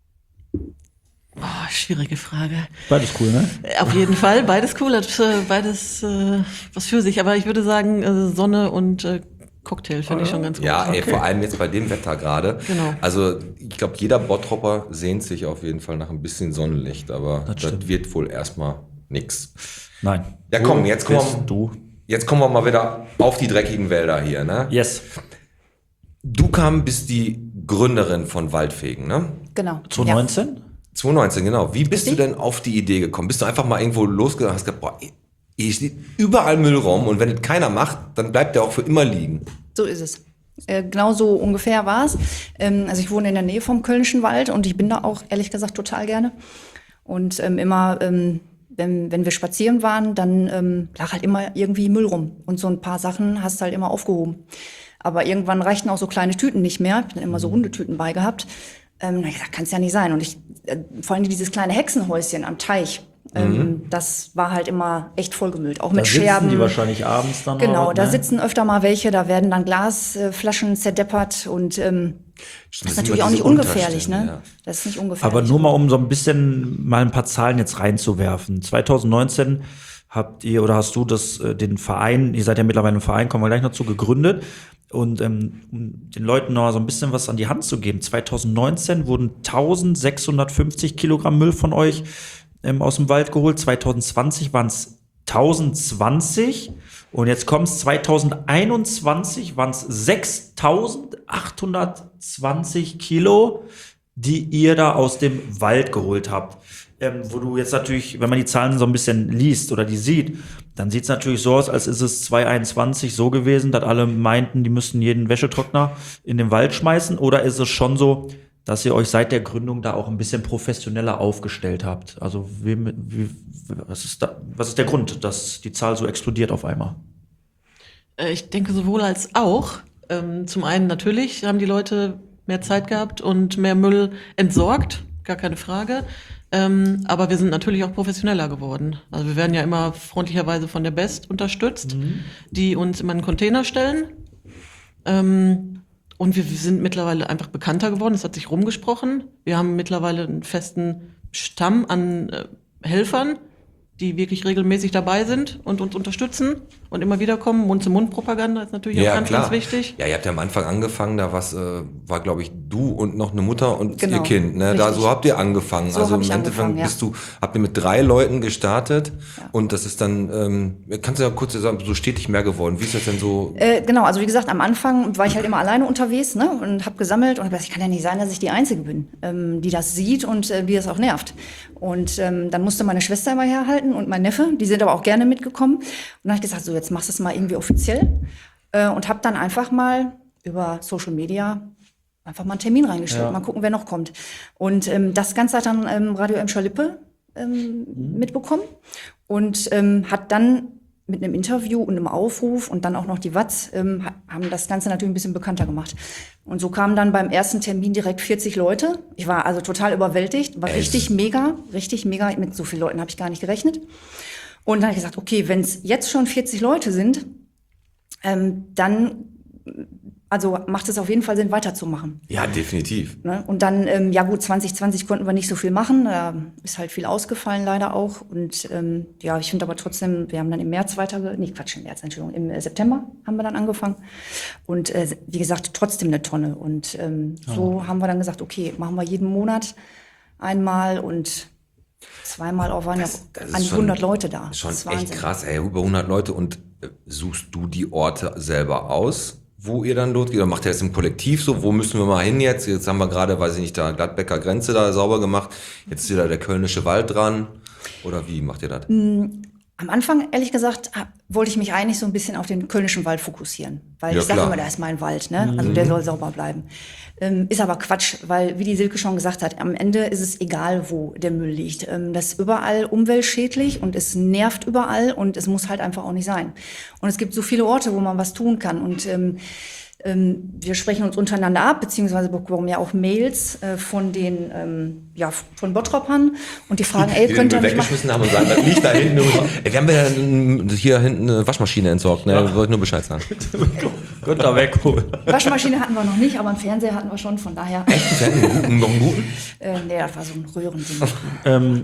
Oh, schwierige Frage. Beides cool, ne? Auf jeden Fall, beides cool, hat beides was für sich. Aber ich würde sagen, Sonne und Cocktail finde ich schon ganz gut. Ja, ey, vor allem jetzt bei dem Wetter gerade. Genau. Also ich glaube, jeder Bottropper sehnt sich auf jeden Fall nach ein bisschen Sonnenlicht, aber das stimmt. wird wohl erstmal nix. Nein. Ja, komm, jetzt kommen du. Jetzt kommen wir mal wieder auf die dreckigen Wälder hier, ne? Yes. Du bist die Gründerin von Waldfegen, ne? Genau. 2019? 2019, genau. Wie bist du Richtig. denn auf die Idee gekommen? Bist du einfach mal irgendwo losgegangen und hast gesagt, boah, hier steht überall Müll rum und wenn das keiner macht, dann bleibt der auch für immer liegen. So ist es. Genau so ungefähr war es. Also ich wohne in der Nähe vom Kölnischen Wald und ich bin da auch ehrlich gesagt total gerne. Und immer, wenn wir spazieren waren, dann lag halt immer irgendwie Müll rum. Und so ein paar Sachen hast du halt immer aufgehoben. Aber irgendwann reichten auch so kleine Tüten nicht mehr. Ich habe dann immer so runde Tüten bei gehabt. Da kann es ja nicht sein. Und vor allem dieses kleine Hexenhäuschen am Teich, das war halt immer echt vollgemüllt. Auch Da mit sitzen Scherben. die wahrscheinlich abends dann. Genau, oder was, da ne? sitzen öfter mal welche, da werden dann Glasflaschen zerdeppert und das ist natürlich auch nicht ungefährlich, ne? Ja. Das ist nicht ungefährlich. Aber nur mal, um so ein bisschen mal ein paar Zahlen jetzt reinzuwerfen. 2019 hast du den Verein, ihr seid ja mittlerweile ein Verein, kommen wir gleich noch zu, gegründet. Und um den Leuten noch so ein bisschen was an die Hand zu geben. 2019 wurden 1650 Kilogramm Müll von euch aus dem Wald geholt. 2020 waren es 1020. Und jetzt kommt es 2021 waren es 6820 Kilo, die ihr da aus dem Wald geholt habt. Wo du jetzt natürlich, wenn man die Zahlen so ein bisschen liest oder die sieht, dann sieht es natürlich so aus, als ist es 2021 so gewesen, dass alle meinten, die müssten jeden Wäschetrockner in den Wald schmeißen. Oder ist es schon so, dass ihr euch seit der Gründung da auch ein bisschen professioneller aufgestellt habt? Also was ist der Grund, dass die Zahl so explodiert auf einmal? Ich denke sowohl als auch. Zum einen natürlich haben die Leute mehr Zeit gehabt und mehr Müll entsorgt, gar keine Frage. Aber wir sind natürlich auch professioneller geworden. Also wir werden ja immer freundlicherweise von der Best unterstützt, die uns immer einen Container stellen. Und wir sind mittlerweile einfach bekannter geworden. Es hat sich rumgesprochen. Wir haben mittlerweile einen festen Stamm an Helfern, die wirklich regelmäßig dabei sind und uns unterstützen und immer wieder kommen. Mund-zu-Mund-Propaganda ist natürlich auch ganz wichtig. Ja, ihr habt ja am Anfang angefangen, da war, glaube ich, du und noch eine Mutter und Genau, ihr Kind. Ne? richtig. So habt ihr angefangen. So also hab im ich Endeffekt angefangen, habt ihr mit 3 Leuten gestartet Ja. und das ist dann, kannst du ja kurz sagen, so stetig mehr geworden. Wie ist das denn so? Genau, also wie gesagt, am Anfang war ich halt immer alleine unterwegs, ne, und habe gesammelt und hab gedacht, ich kann ja nicht sein, dass ich die Einzige bin, die das sieht und die das auch nervt. Und dann musste meine Schwester immer herhalten und mein Neffe, die sind aber auch gerne mitgekommen. Und dann habe ich gesagt, so jetzt machst du es mal irgendwie offiziell und habe dann einfach mal über Social Media einfach mal einen Termin reingestellt, mal gucken, wer noch kommt. Und das Ganze hat dann Radio Emscher Lippe mitbekommen und hat dann mit einem Interview und einem Aufruf und dann auch noch die Watz haben das Ganze natürlich ein bisschen bekannter gemacht. Und so kamen dann beim ersten Termin direkt 40 Leute. Ich war also total überwältigt, war richtig mega. Mit so vielen Leuten habe ich gar nicht gerechnet. Und dann habe ich gesagt, okay, wenn es jetzt schon 40 Leute sind, dann also macht es auf jeden Fall Sinn, weiterzumachen. Ja, definitiv. Ne? Und dann, ja gut, 2020 konnten wir nicht so viel machen. Da ist halt viel ausgefallen leider auch. Und ja, ich finde aber trotzdem, wir haben dann im März im September haben wir dann angefangen. Und wie gesagt, trotzdem eine Tonne. Und so haben wir dann gesagt, okay, machen wir jeden Monat einmal und zweimal auch waren ja an die 100 Leute da. Schon Das ist echt Wahnsinn. krass, ey, über 100 Leute. Und suchst du die Orte selber aus, wo ihr dann losgeht? Oder macht ihr das im Kollektiv so? Wo müssen wir mal hin jetzt? Jetzt haben wir gerade, weiß ich nicht, da Gladbecker Grenze da sauber gemacht. Jetzt ist wieder der Kölnische Wald dran. Oder wie macht ihr das? Am Anfang, ehrlich gesagt, wollte ich mich eigentlich so ein bisschen auf den Kölnischen Wald fokussieren. Weil Ja, ich sage klar. immer, da ist mein Wald, ne? Also der soll sauber bleiben. Ist aber Quatsch, weil, wie die Silke schon gesagt hat, am Ende ist es egal, wo der Müll liegt. Das ist überall umweltschädlich und es nervt überall und es muss halt einfach auch nicht sein. Und es gibt so viele Orte, wo man was tun kann. Und wir sprechen uns untereinander ab, beziehungsweise bekommen ja auch Mails von den, von Bottropern und die fragen, ey, Die könnt ihr den nicht mal... weggeschmissen haben und sagen, das liegt da hinten. Ey, wir haben ja hier hinten eine Waschmaschine entsorgt, ne? Ich wollte nur Bescheid sagen. Könnt ihr wegholen. Waschmaschine hatten wir noch nicht, aber einen Fernseher hatten wir schon, von daher... Noch einen guten? Nee, das war so ein Röhrending.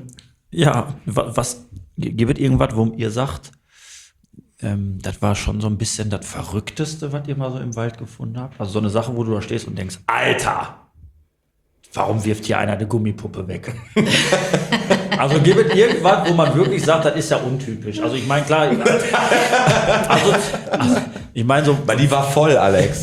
Gibt es irgendwas, wo ihr sagt, das war schon so ein bisschen das Verrückteste, was ihr mal so im Wald gefunden habt? Also so eine Sache, wo du da stehst und denkst, Alter, warum wirft hier einer eine Gummipuppe weg? Also gibt es irgendwas, wo man wirklich sagt, das ist ja untypisch. Also ich meine, klar, ich meine so, Weil die war voll, Alex.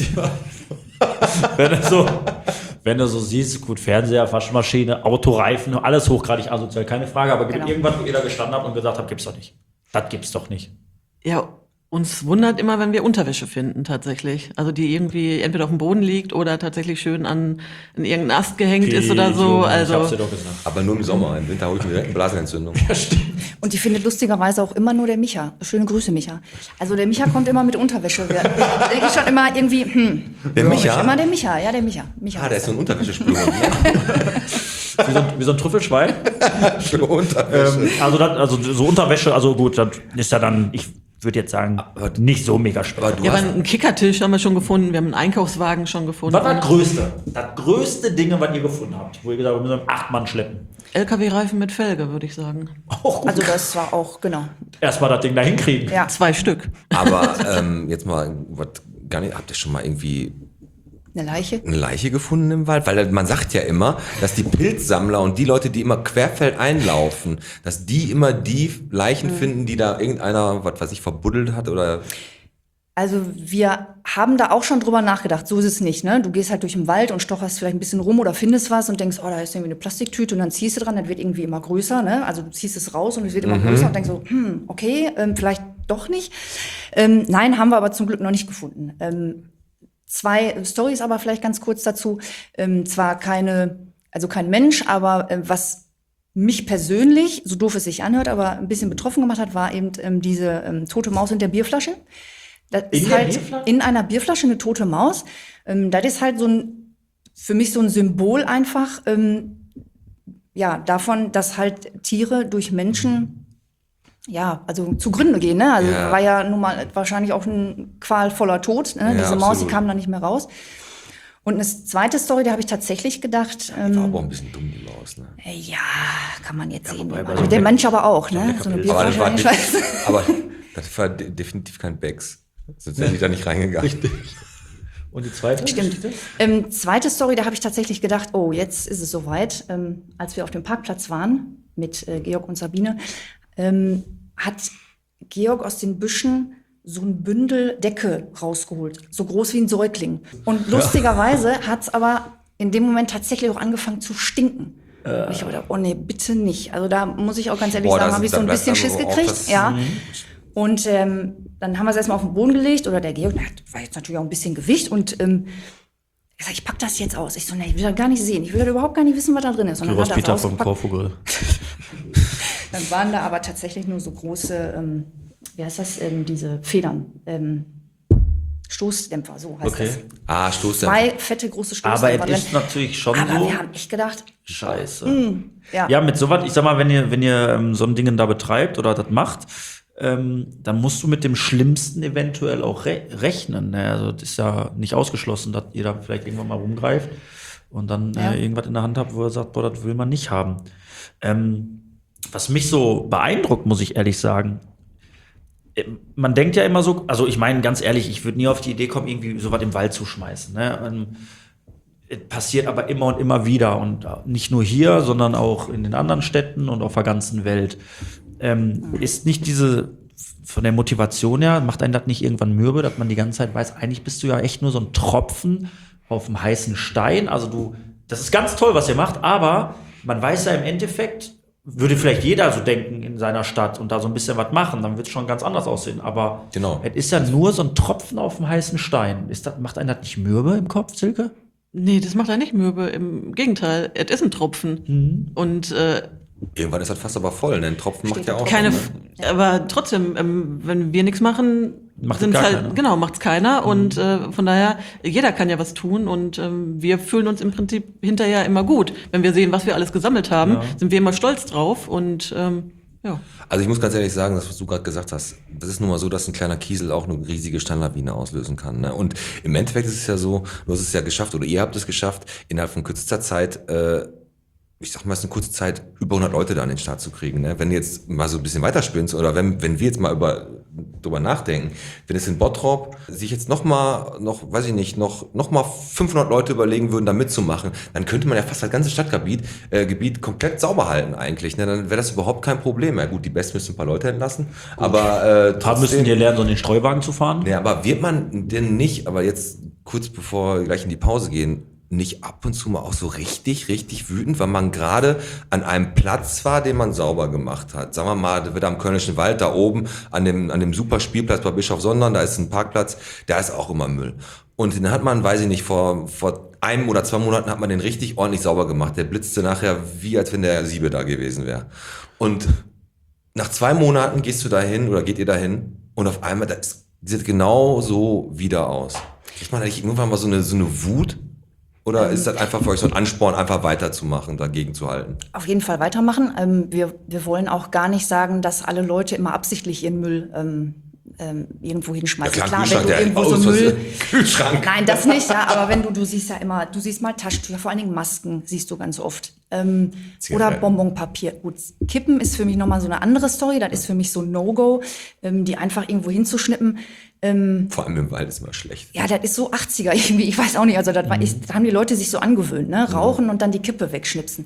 wenn du so siehst, gut, Fernseher, Waschmaschine, Autoreifen, alles hochgradig asozial, keine Frage, aber gibt es Genau. irgendwas, wo ihr da gestanden habt und gesagt habt, gibt's doch nicht. Das gibt's doch nicht. Ja, uns wundert immer, wenn wir Unterwäsche finden, tatsächlich. Also die irgendwie entweder auf dem Boden liegt oder tatsächlich schön an irgendeinen Ast gehängt ist oder so. Junge, Also ich hab's dir doch gesagt. Aber nur im Sommer. Im Winter hole ich mir direkt eine Blasenentzündung. Und die findet lustigerweise auch immer nur der Micha. Schöne Grüße, Micha. Also der Micha kommt immer mit Unterwäsche. Da denke ich schon immer irgendwie, Der Micha? Immer der Micha, ja, der Micha. Ah, der ist so ein Unterwäschespülung. Wie so ein Trüffelschwein. Für Unterwäsche. Also so Unterwäsche, also gut, das ist ja dann, ich würde jetzt sagen, nicht so mega schwer. Aber du ja, aber hast, einen Kickertisch haben wir schon gefunden, wir haben einen Einkaufswagen schon gefunden. Was war das Größte? Das größte Ding, was ihr gefunden habt, wo ihr gesagt habt, wir müssen 8 Mann schleppen. LKW-Reifen mit Felge, würde ich sagen. Also das war auch, genau. Erstmal das Ding da hinkriegen. Ja. 2 Stück. aber jetzt mal, habt ihr schon mal irgendwie Eine Leiche. eine Leiche gefunden im Wald? Weil man sagt ja immer, dass die Pilzsammler und die Leute, die immer querfeldein laufen, dass die immer die Leichen finden, die da irgendeiner, was weiß ich, verbuddelt hat oder... Also wir haben da auch schon drüber nachgedacht. So ist es nicht, ne? Du gehst halt durch den Wald und stocherst vielleicht ein bisschen rum oder findest was und denkst, oh, da ist irgendwie eine Plastiktüte und dann ziehst du dran, das wird irgendwie immer größer, ne? Also du ziehst es raus und es wird immer größer und denkst so, okay, vielleicht doch nicht. Nein, haben wir aber zum Glück noch nicht gefunden. 2 Storys aber vielleicht ganz kurz dazu. Zwar kein Mensch, aber was mich persönlich, so doof es sich anhört, aber ein bisschen betroffen gemacht hat, war eben diese tote Maus in der Bierflasche. Das In ist der halt Bierflasche? in einer Bierflasche eine tote Maus. Das ist halt für mich so ein Symbol einfach, davon, dass halt Tiere durch Menschen, also zugrunde gehen, ne? Also Ja. war ja nun mal wahrscheinlich auch ein qualvoller Tod, ne? Ja, Diese Maus, die absolut. kam da nicht mehr raus. Und eine zweite Story, da habe ich tatsächlich gedacht, War aber auch ein bisschen dumm, die Maus, ne? ja, kann man jetzt sehen. wobei bei wie so man- Der einem Mensch aber auch, ne? So eine Pilz. Aber das Bierflasche. war, Scheiße. aber das war definitiv kein Becks. Sonst wäre ich da nicht reingegangen. Und die zweite? Stimmt. Zweite Story, da habe ich tatsächlich gedacht, oh, jetzt ist es soweit. Als wir auf dem Parkplatz waren mit Georg und Sabine, hat Georg aus den Büschen so ein Bündel Decke rausgeholt, so groß wie ein Säugling. Und lustigerweise hat es aber in dem Moment tatsächlich auch angefangen zu stinken. Und ich habe gedacht, oh nee, bitte nicht. Also da muss ich auch ganz ehrlich sagen, habe ich so ein bisschen Schiss gekriegt. Ja. Und dann haben wir es erstmal auf den Boden gelegt, oder der Georg, war jetzt natürlich auch ein bisschen Gewicht, und ich sag, ich pack das jetzt aus. Ich so, nee, ich will das gar nicht sehen. Ich will das überhaupt gar nicht wissen, was da drin ist. Und dann hat er Peter das vom ausgepackt. Korfugel. Dann waren da aber tatsächlich nur so große, wie heißt das, diese Federn, Stoßdämpfer, so heißt Okay. das. Stoßdämpfer. 2 fette große Aber Stoßdämpfer es ist natürlich schon Aber so. wir haben echt gedacht, Scheiße. ja. Ja, mit sowas, ich sag mal, wenn ihr so ein Ding da betreibt oder das macht, dann musst du mit dem Schlimmsten eventuell auch rechnen. Ne? Also das ist ja nicht ausgeschlossen, dass ihr da vielleicht irgendwann mal rumgreift und dann Ja. irgendwas in der Hand habt, wo ihr sagt, boah, das will man nicht haben. Was mich so beeindruckt, muss ich ehrlich sagen, man denkt ja immer so, also ich meine ganz ehrlich, ich würde nie auf die Idee kommen, irgendwie sowas im Wald zu schmeißen. Ne? Es passiert aber immer und immer wieder, und nicht nur hier, sondern auch in den anderen Städten und auf der ganzen Welt. Ist nicht diese, von der Motivation her, macht einen das nicht irgendwann mürbe, dass man die ganze Zeit weiß, eigentlich bist du ja echt nur so ein Tropfen auf dem heißen Stein. Also das ist ganz toll, was ihr macht, aber man weiß ja im Endeffekt, würde vielleicht jeder so denken in seiner Stadt und da so ein bisschen was machen, dann wird es schon ganz anders aussehen. Aber Genau. es ist ja nur so ein Tropfen auf dem heißen Stein. Macht einen das nicht mürbe im Kopf, Silke? Nee, das macht er nicht mürbe. Im Gegenteil, es ist ein Tropfen. Und Irgendwann ist das fast aber voll, ne? Ein Tropfen macht ja auch keine, schon, ne? aber trotzdem, wenn wir nichts machen, Macht es gar keiner. Genau, macht's keiner. Und von daher, jeder kann ja was tun und wir fühlen uns im Prinzip hinterher immer gut. Wenn wir sehen, was wir alles gesammelt haben, sind wir immer stolz drauf und ja. Also ich muss ganz ehrlich sagen, das, was du gerade gesagt hast, das ist nun mal so, dass ein kleiner Kiesel auch eine riesige Steinlawine auslösen kann. Ne? Und im Endeffekt ist es ja so, du hast es ja geschafft oder ihr habt es geschafft, innerhalb von kürzester Zeit, ich sag mal, es ist eine kurze Zeit, über 100 Leute da an den Start zu kriegen. Ne? Wenn du jetzt mal so ein bisschen weiterspinnst oder wenn wir jetzt mal drüber nachdenken, wenn es in Bottrop sich jetzt noch mal 500 Leute überlegen würden, da mitzumachen, dann könnte man ja fast das ganze Stadtgebiet komplett sauber halten eigentlich. Ne? Dann wäre das überhaupt kein Problem. Ja gut, die Besten müssen ein paar Leute entlassen, aber Müssen die lernen, so in den Streuwagen zu fahren? ja, aber wird man denn nicht, aber jetzt kurz bevor wir gleich in die Pause gehen, nicht ab und zu mal auch so richtig wütend, weil man gerade an einem Platz war, den man sauber gemacht hat. Sagen wir mal, wieder am Kölnischen Wald, da oben an dem super Spielplatz bei Bischofsondern, da ist ein Parkplatz, da ist auch immer Müll. Und den hat man, weiß ich nicht, vor 1 oder 2 Monaten hat man den richtig ordentlich sauber gemacht. Der blitzte nachher wie, als wenn der Siebe da gewesen wäre. Und nach 2 Monaten gehst du dahin oder geht ihr dahin und auf einmal, sieht genau so wieder aus. Ich meine, eigentlich irgendwann mal so eine Wut. Oder ist das einfach für euch so ein Ansporn, einfach weiterzumachen, dagegen zu halten? Auf jeden Fall weitermachen. Wir wollen auch gar nicht sagen, dass alle Leute immer absichtlich ihren Müll irgendwo hinschmeißen. Ja, klar, wenn du irgendwo so Müll... Müll... Kühlschrank. Nein, das nicht, ja, aber wenn du siehst ja immer, du siehst mal Taschentücher, vor allen Dingen Masken siehst du ganz oft. Oder Bonbonpapier. Gut, Kippen ist für mich nochmal so eine andere Story, das ist für mich so ein No-Go, die einfach irgendwo hinzuschnippen. Vor allem im Wald ist immer schlecht. Ja, das ist so 80er irgendwie, ich weiß auch nicht, also da haben die Leute sich so angewöhnt, ne? Rauchen und dann die Kippe wegschnipsen.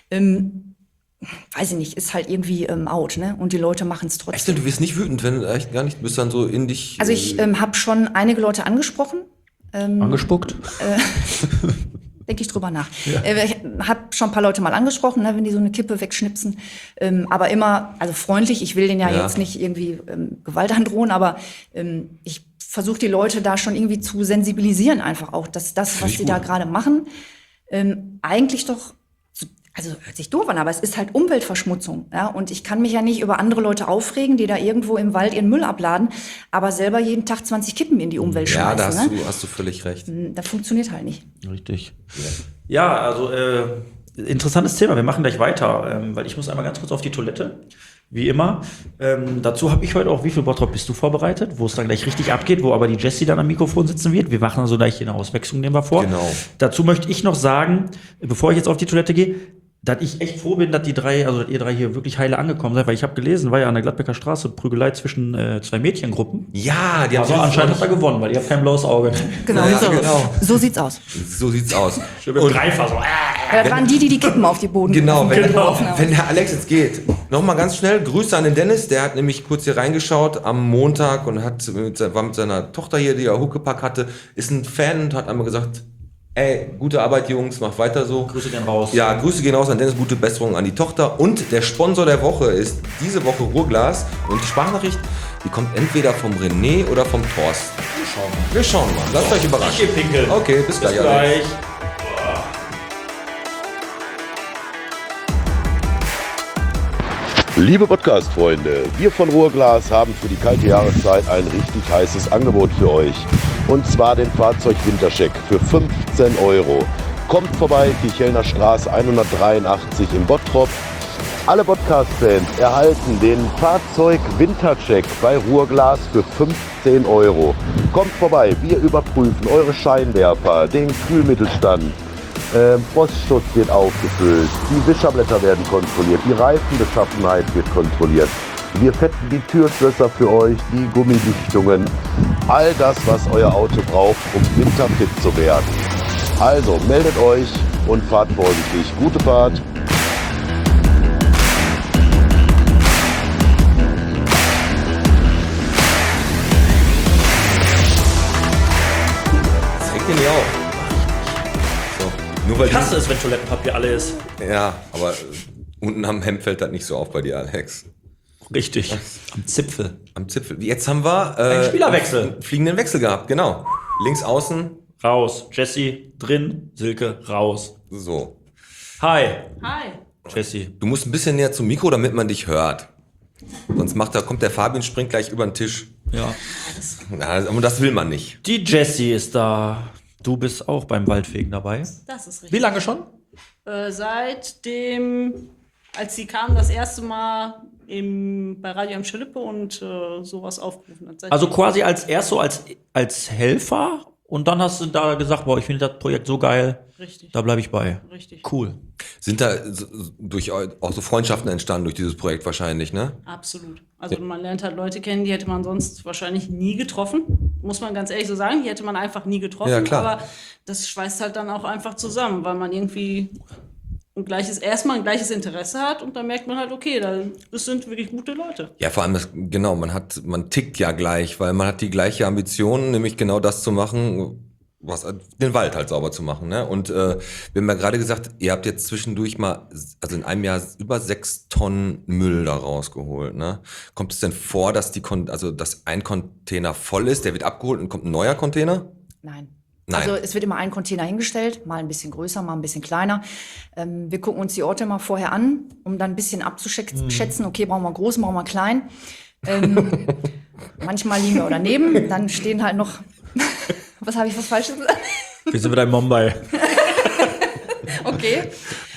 Weiß ich nicht, ist halt irgendwie out, ne? Und die Leute machen es trotzdem. Echt, du wirst nicht wütend, wenn echt gar nicht, bist dann so in dich... Also ich habe schon einige Leute angesprochen. Angespuckt? Denke ich drüber nach. Ja. Ich habe schon ein paar Leute mal angesprochen, ne, wenn die so eine Kippe wegschnipsen. Aber immer, also freundlich, ich will denen ja jetzt nicht irgendwie Gewalt androhen, aber ich versuche die Leute da schon irgendwie zu sensibilisieren einfach auch, dass das, was sie da gerade machen, eigentlich doch, also hört sich doof an, aber es ist halt Umweltverschmutzung. Ja? Und ich kann mich ja nicht über andere Leute aufregen, die da irgendwo im Wald ihren Müll abladen, aber selber jeden Tag 20 Kippen in die Umwelt schmeißen. Ja, da ne? hast du völlig recht. Das funktioniert halt nicht. Richtig. Ja, also interessantes Thema. Wir machen gleich weiter, weil ich muss einmal ganz kurz auf die Toilette. Wie immer. Dazu habe ich heute auch, wie viel Bottrop bist du vorbereitet, wo es dann gleich richtig abgeht, wo aber die Jessie dann am Mikrofon sitzen wird. Wir machen also gleich eine Auswechslung, nehmen wir vor. Genau. Dazu möchte ich noch sagen, bevor ich jetzt auf die Toilette gehe, dass ich echt froh bin, dass ihr drei hier wirklich heile angekommen seid, weil ich habe gelesen, war ja an der Gladbecker Straße Prügelei zwischen 2 Mädchengruppen. Ja, die haben Also anscheinend hat er gewonnen, weil ihr habt kein blaues Auge. Genau, Ja, genau. So sieht's aus. So sieht's aus. Und Dreifass. Ja, das waren die Kippen auf die Boden Genau, geworfen haben. wenn der Alex jetzt geht, nochmal ganz schnell, Grüße an den Dennis, der hat nämlich kurz hier reingeschaut am Montag und war mit seiner Tochter hier, die er Huckepack hatte, ist ein Fan und hat einmal gesagt, ey, gute Arbeit, Jungs, mach weiter so. Grüße gehen raus. Ja, Grüße gehen raus an Dennis, gute Besserung an die Tochter. Und der Sponsor der Woche ist diese Woche Ruhrglas. Und die Sprachnachricht, die kommt entweder vom René oder vom Thorsten. Wir schauen mal. Lasst euch überraschen. Ich geh pinkeln. Okay, bis gleich. Bis gleich. Liebe Podcast-Freunde, wir von Ruhrglas haben für die kalte Jahreszeit ein richtig heißes Angebot für euch. Und zwar den Fahrzeug-Wintercheck für 15 €. Kommt vorbei, Kichelner Straße 183 in Bottrop. Alle Podcast-Fans erhalten den Fahrzeug-Wintercheck bei Ruhrglas für 15 €. Kommt vorbei, wir überprüfen eure Scheinwerfer, den Kühlmittelstand. Frostschutz wird aufgefüllt, die Wischerblätter werden kontrolliert, die Reifenbeschaffenheit wird kontrolliert. Wir fetten die Türschlösser für euch, die Gummidichtungen, all das, was euer Auto braucht, um winterfit zu werden. Also meldet euch und fahrt vorsichtig. Gute Fahrt! Das regt ihr nicht auf. So, nur weil Ich hasse es, wenn Toilettenpapier alle ist. Ja, aber Unten am Hemd fällt das nicht so auf bei dir, Alex. Richtig. Am Zipfel. Am Zipfel. Jetzt haben wir Einen Spielerwechsel. Fliegenden Wechsel gehabt, genau. Links außen, Raus. Jesse drin, Silke raus. so. Hi, Hi. Jesse. Du musst ein bisschen näher zum Mikro, damit man dich hört. Sonst kommt der Fabian, springt gleich über den Tisch. Ja. Ja, aber das will man nicht. Die Jessie ist da. Du bist auch beim Waldfegen dabei. Das ist Wie richtig. lange schon? Seitdem, als sie kam, das erste Mal bei Radio am Schlippe und sowas aufgerufen hat. Seitdem- Also quasi als als Helfer und dann hast du da gesagt, boah, ich finde das Projekt so geil, Richtig. da bleibe ich bei. Richtig. Cool. Sind da durch auch so Freundschaften entstanden durch dieses Projekt wahrscheinlich, ne? Absolut. Also man lernt halt Leute kennen, die hätte man sonst wahrscheinlich nie getroffen. Muss man ganz ehrlich so sagen, die hätte man einfach nie getroffen. Ja, klar. Aber das schweißt halt dann auch einfach zusammen, weil man irgendwie erstmal ein gleiches Interesse hat und dann merkt man halt, okay, das sind wirklich gute Leute. Ja, vor allem, man tickt ja gleich, weil man hat die gleiche Ambition, nämlich genau das zu machen, den Wald halt sauber zu machen, ne? Und wir haben ja gerade gesagt, ihr habt jetzt zwischendurch mal, also in einem Jahr über 6 Tonnen Müll da rausgeholt, ne? Kommt es denn vor, dass dass ein Container voll ist, der wird abgeholt und kommt ein neuer Container? Nein. Nein. Also es wird immer ein Container hingestellt, mal ein bisschen größer, mal ein bisschen kleiner. Wir gucken uns die Orte mal vorher an, um dann ein bisschen abzuschätzen, okay, brauchen wir groß, brauchen wir klein. Manchmal liegen wir auch daneben, dann stehen halt noch, was Falsches gesagt? Wir sind wieder in Mumbai. Okay.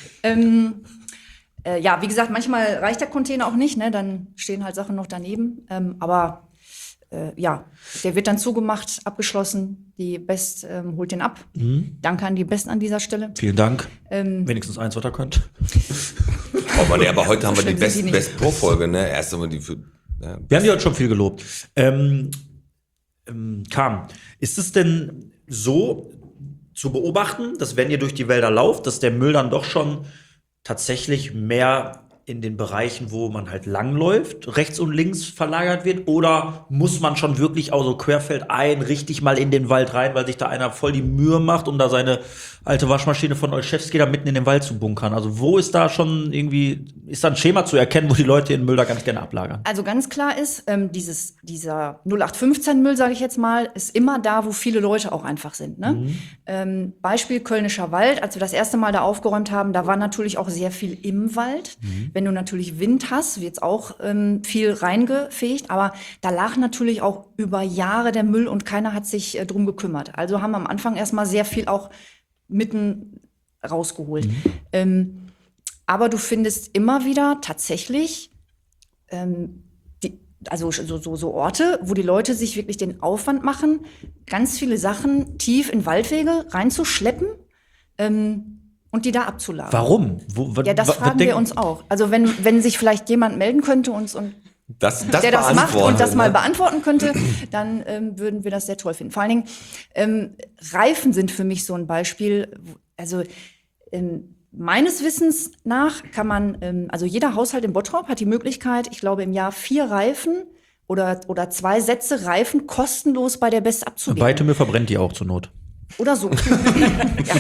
Ja, wie gesagt, manchmal reicht der Container auch nicht, ne? Dann stehen halt Sachen noch daneben. Aber ja, der wird dann zugemacht, abgeschlossen. Die Best holt den ab. Danke an die Best an dieser Stelle. Vielen Dank. Wenigstens eins, was ihr könnt. Oh Mann, aber heute haben wir die Schlimm sind die nicht. Best Pro Folge, ne? Erst haben wir die für, ja. Wir haben die heute schon viel gelobt. Kam, ist es denn so zu beobachten, dass wenn ihr durch die Wälder lauft, dass der Müll dann doch schon tatsächlich mehr in den Bereichen, wo man halt langläuft, rechts und links verlagert wird? Oder muss man schon wirklich auch so querfeldein richtig mal in den Wald rein, weil sich da einer voll die Mühe macht, um da seine alte Waschmaschine von Olszewski da mitten in den Wald zu bunkern? Also wo ist da schon irgendwie, ist da ein Schema zu erkennen, wo die Leute ihren Müll da ganz gerne ablagern? Also ganz klar ist, dieser 0815-Müll, sage ich jetzt mal, ist immer da, wo viele Leute auch einfach sind. Ne? Beispiel Kölnischer Wald, als wir das erste Mal da aufgeräumt haben, da war natürlich auch sehr viel im Wald. Wenn du natürlich Wind hast, wird's auch viel reingefegt, aber da lag natürlich auch über Jahre der Müll und keiner hat sich drum gekümmert. Also haben wir am Anfang erstmal sehr viel auch mitten rausgeholt. Aber du findest immer wieder tatsächlich so Orte, wo die Leute sich wirklich den Aufwand machen, ganz viele Sachen tief in Waldwege reinzuschleppen und die da abzulagern. Warum? Ja, das fragen wir uns auch. Also wenn sich vielleicht jemand melden könnte und Das der das macht und das mal ne? beantworten könnte, dann würden wir das sehr toll finden. Vor allen Dingen, Reifen sind für mich so ein Beispiel. Also meines Wissens nach kann man, also jeder Haushalt in Bottrop hat die Möglichkeit, ich glaube im Jahr 4 Reifen oder 2 Sätze Reifen kostenlos bei der Best abzugeben. Weitemüll verbrennt die auch zur Not. Oder so. Ja.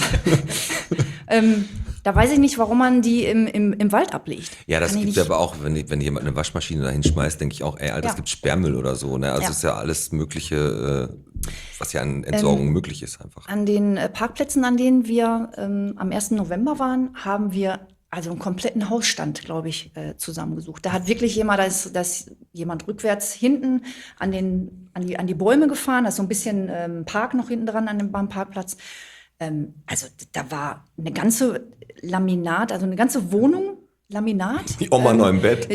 Da weiß ich nicht, warum man die im Wald ablegt. Ja, das Kann ich gibt nicht- aber auch, wenn jemand eine Waschmaschine da hinschmeißt, denke ich auch, ey, Alter, es Ja. gibt Sperrmüll oder so, ne? Also Ja. es ist ja alles Mögliche, was ja an Entsorgung möglich ist einfach. An den Parkplätzen, an denen wir am 1. November waren, haben wir also einen kompletten Hausstand, glaube ich, zusammengesucht. Da hat wirklich da ist jemand rückwärts hinten an die Bäume gefahren, da ist so ein bisschen Park noch hinten dran beim Parkplatz. Also da war eine ganze Laminat, also eine ganze Wohnung Laminat. Die Oma noch im Bett.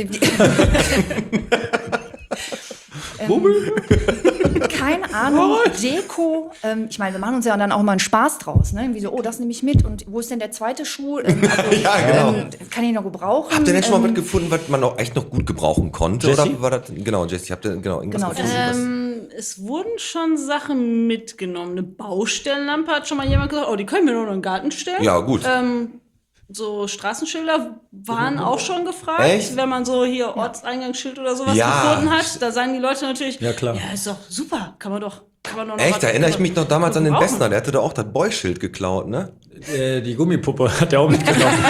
Keine Ahnung, Deko. Ich meine, wir machen uns ja dann auch mal einen Spaß draus. Ne? Irgendwie so, oh, das nehme ich mit. Und wo ist denn der zweite Schuh? Ja, genau. Kann ich noch gebrauchen? Habt ihr denn schon mal was gefunden, was man auch echt noch gut gebrauchen konnte? Jessie? Oder war das, genau, Jessie, habt ihr irgendwas Genau, gefunden? Es wurden schon Sachen mitgenommen. Eine Baustellenlampe hat schon mal jemand gesagt, oh, die können wir nur in den Garten stellen. Ja, gut. So Straßenschilder waren auch schon gefragt, Echt? wenn man so hier Ortseingangsschild oder sowas Ja. gefunden hat. Da sagen die Leute natürlich, Ja, klar. ja, ist doch super, kann man doch noch Echt, was- da erinnere ich mich noch damals an den gebrauchen. Bessner, der hatte da auch das Boy-Schild geklaut, ne? Die Gummipuppe hat er auch mitgenommen.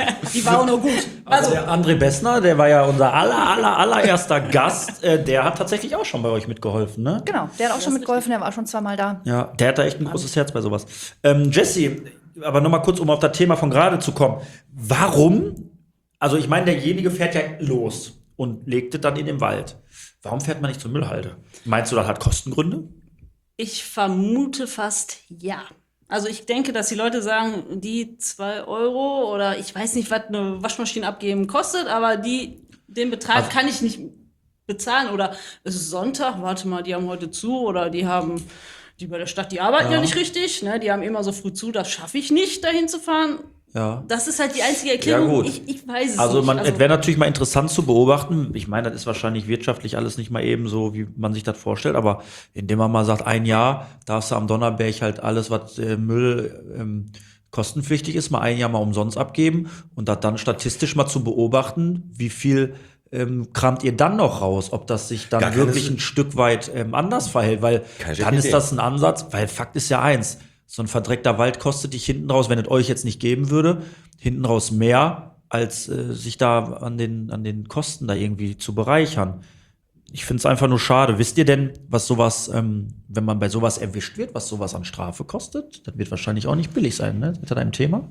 Die war auch noch gut. Also der André Bessner, der war ja unser allererster Gast, der hat tatsächlich auch schon bei euch mitgeholfen, ne? Genau, der hat auch schon mitgeholfen, der war auch schon zweimal da. Ja, der hat da echt ein großes Herz bei sowas. Jesse, aber nochmal kurz, um auf das Thema von gerade zu kommen. Warum? Also ich meine, derjenige fährt ja los und legt es dann in den Wald. Warum fährt man nicht zur Müllhalde? Meinst du, das hat Kostengründe? Ich vermute fast ja. Also ich denke, dass die Leute sagen, die 2 Euro oder ich weiß nicht, was eine Waschmaschine abgeben kostet, aber den Betrag kann ich nicht bezahlen. Oder es ist Sonntag, warte mal, die haben heute zu oder die bei der Stadt, die arbeiten ja nicht richtig, ne? Die haben immer so früh zu, das schaffe ich nicht, dahin zu fahren. Ja. Das ist halt die einzige Erklärung. Ja, gut. Ich weiß es also nicht. Es wäre natürlich mal interessant zu beobachten. Ich meine, das ist wahrscheinlich wirtschaftlich alles nicht mal eben so, wie man sich das vorstellt. Aber indem man mal sagt, ein Jahr darfst du am Donnerberg halt alles, was Müll kostenpflichtig ist, mal ein Jahr mal umsonst abgeben und das dann statistisch mal zu beobachten, wie viel kramt ihr dann noch raus, ob das sich dann wirklich ein Stück weit anders verhält. Weil dann ist das ein Ansatz, weil Fakt ist ja eins, so ein verdreckter Wald kostet dich hinten raus, wenn es euch jetzt nicht geben würde, hinten raus mehr, als sich da an den Kosten da irgendwie zu bereichern. Ich finde es einfach nur schade. Wisst ihr denn, was sowas, wenn man bei sowas erwischt wird, was sowas an Strafe kostet? Das wird wahrscheinlich auch nicht billig sein, ne? Ist das ein Thema?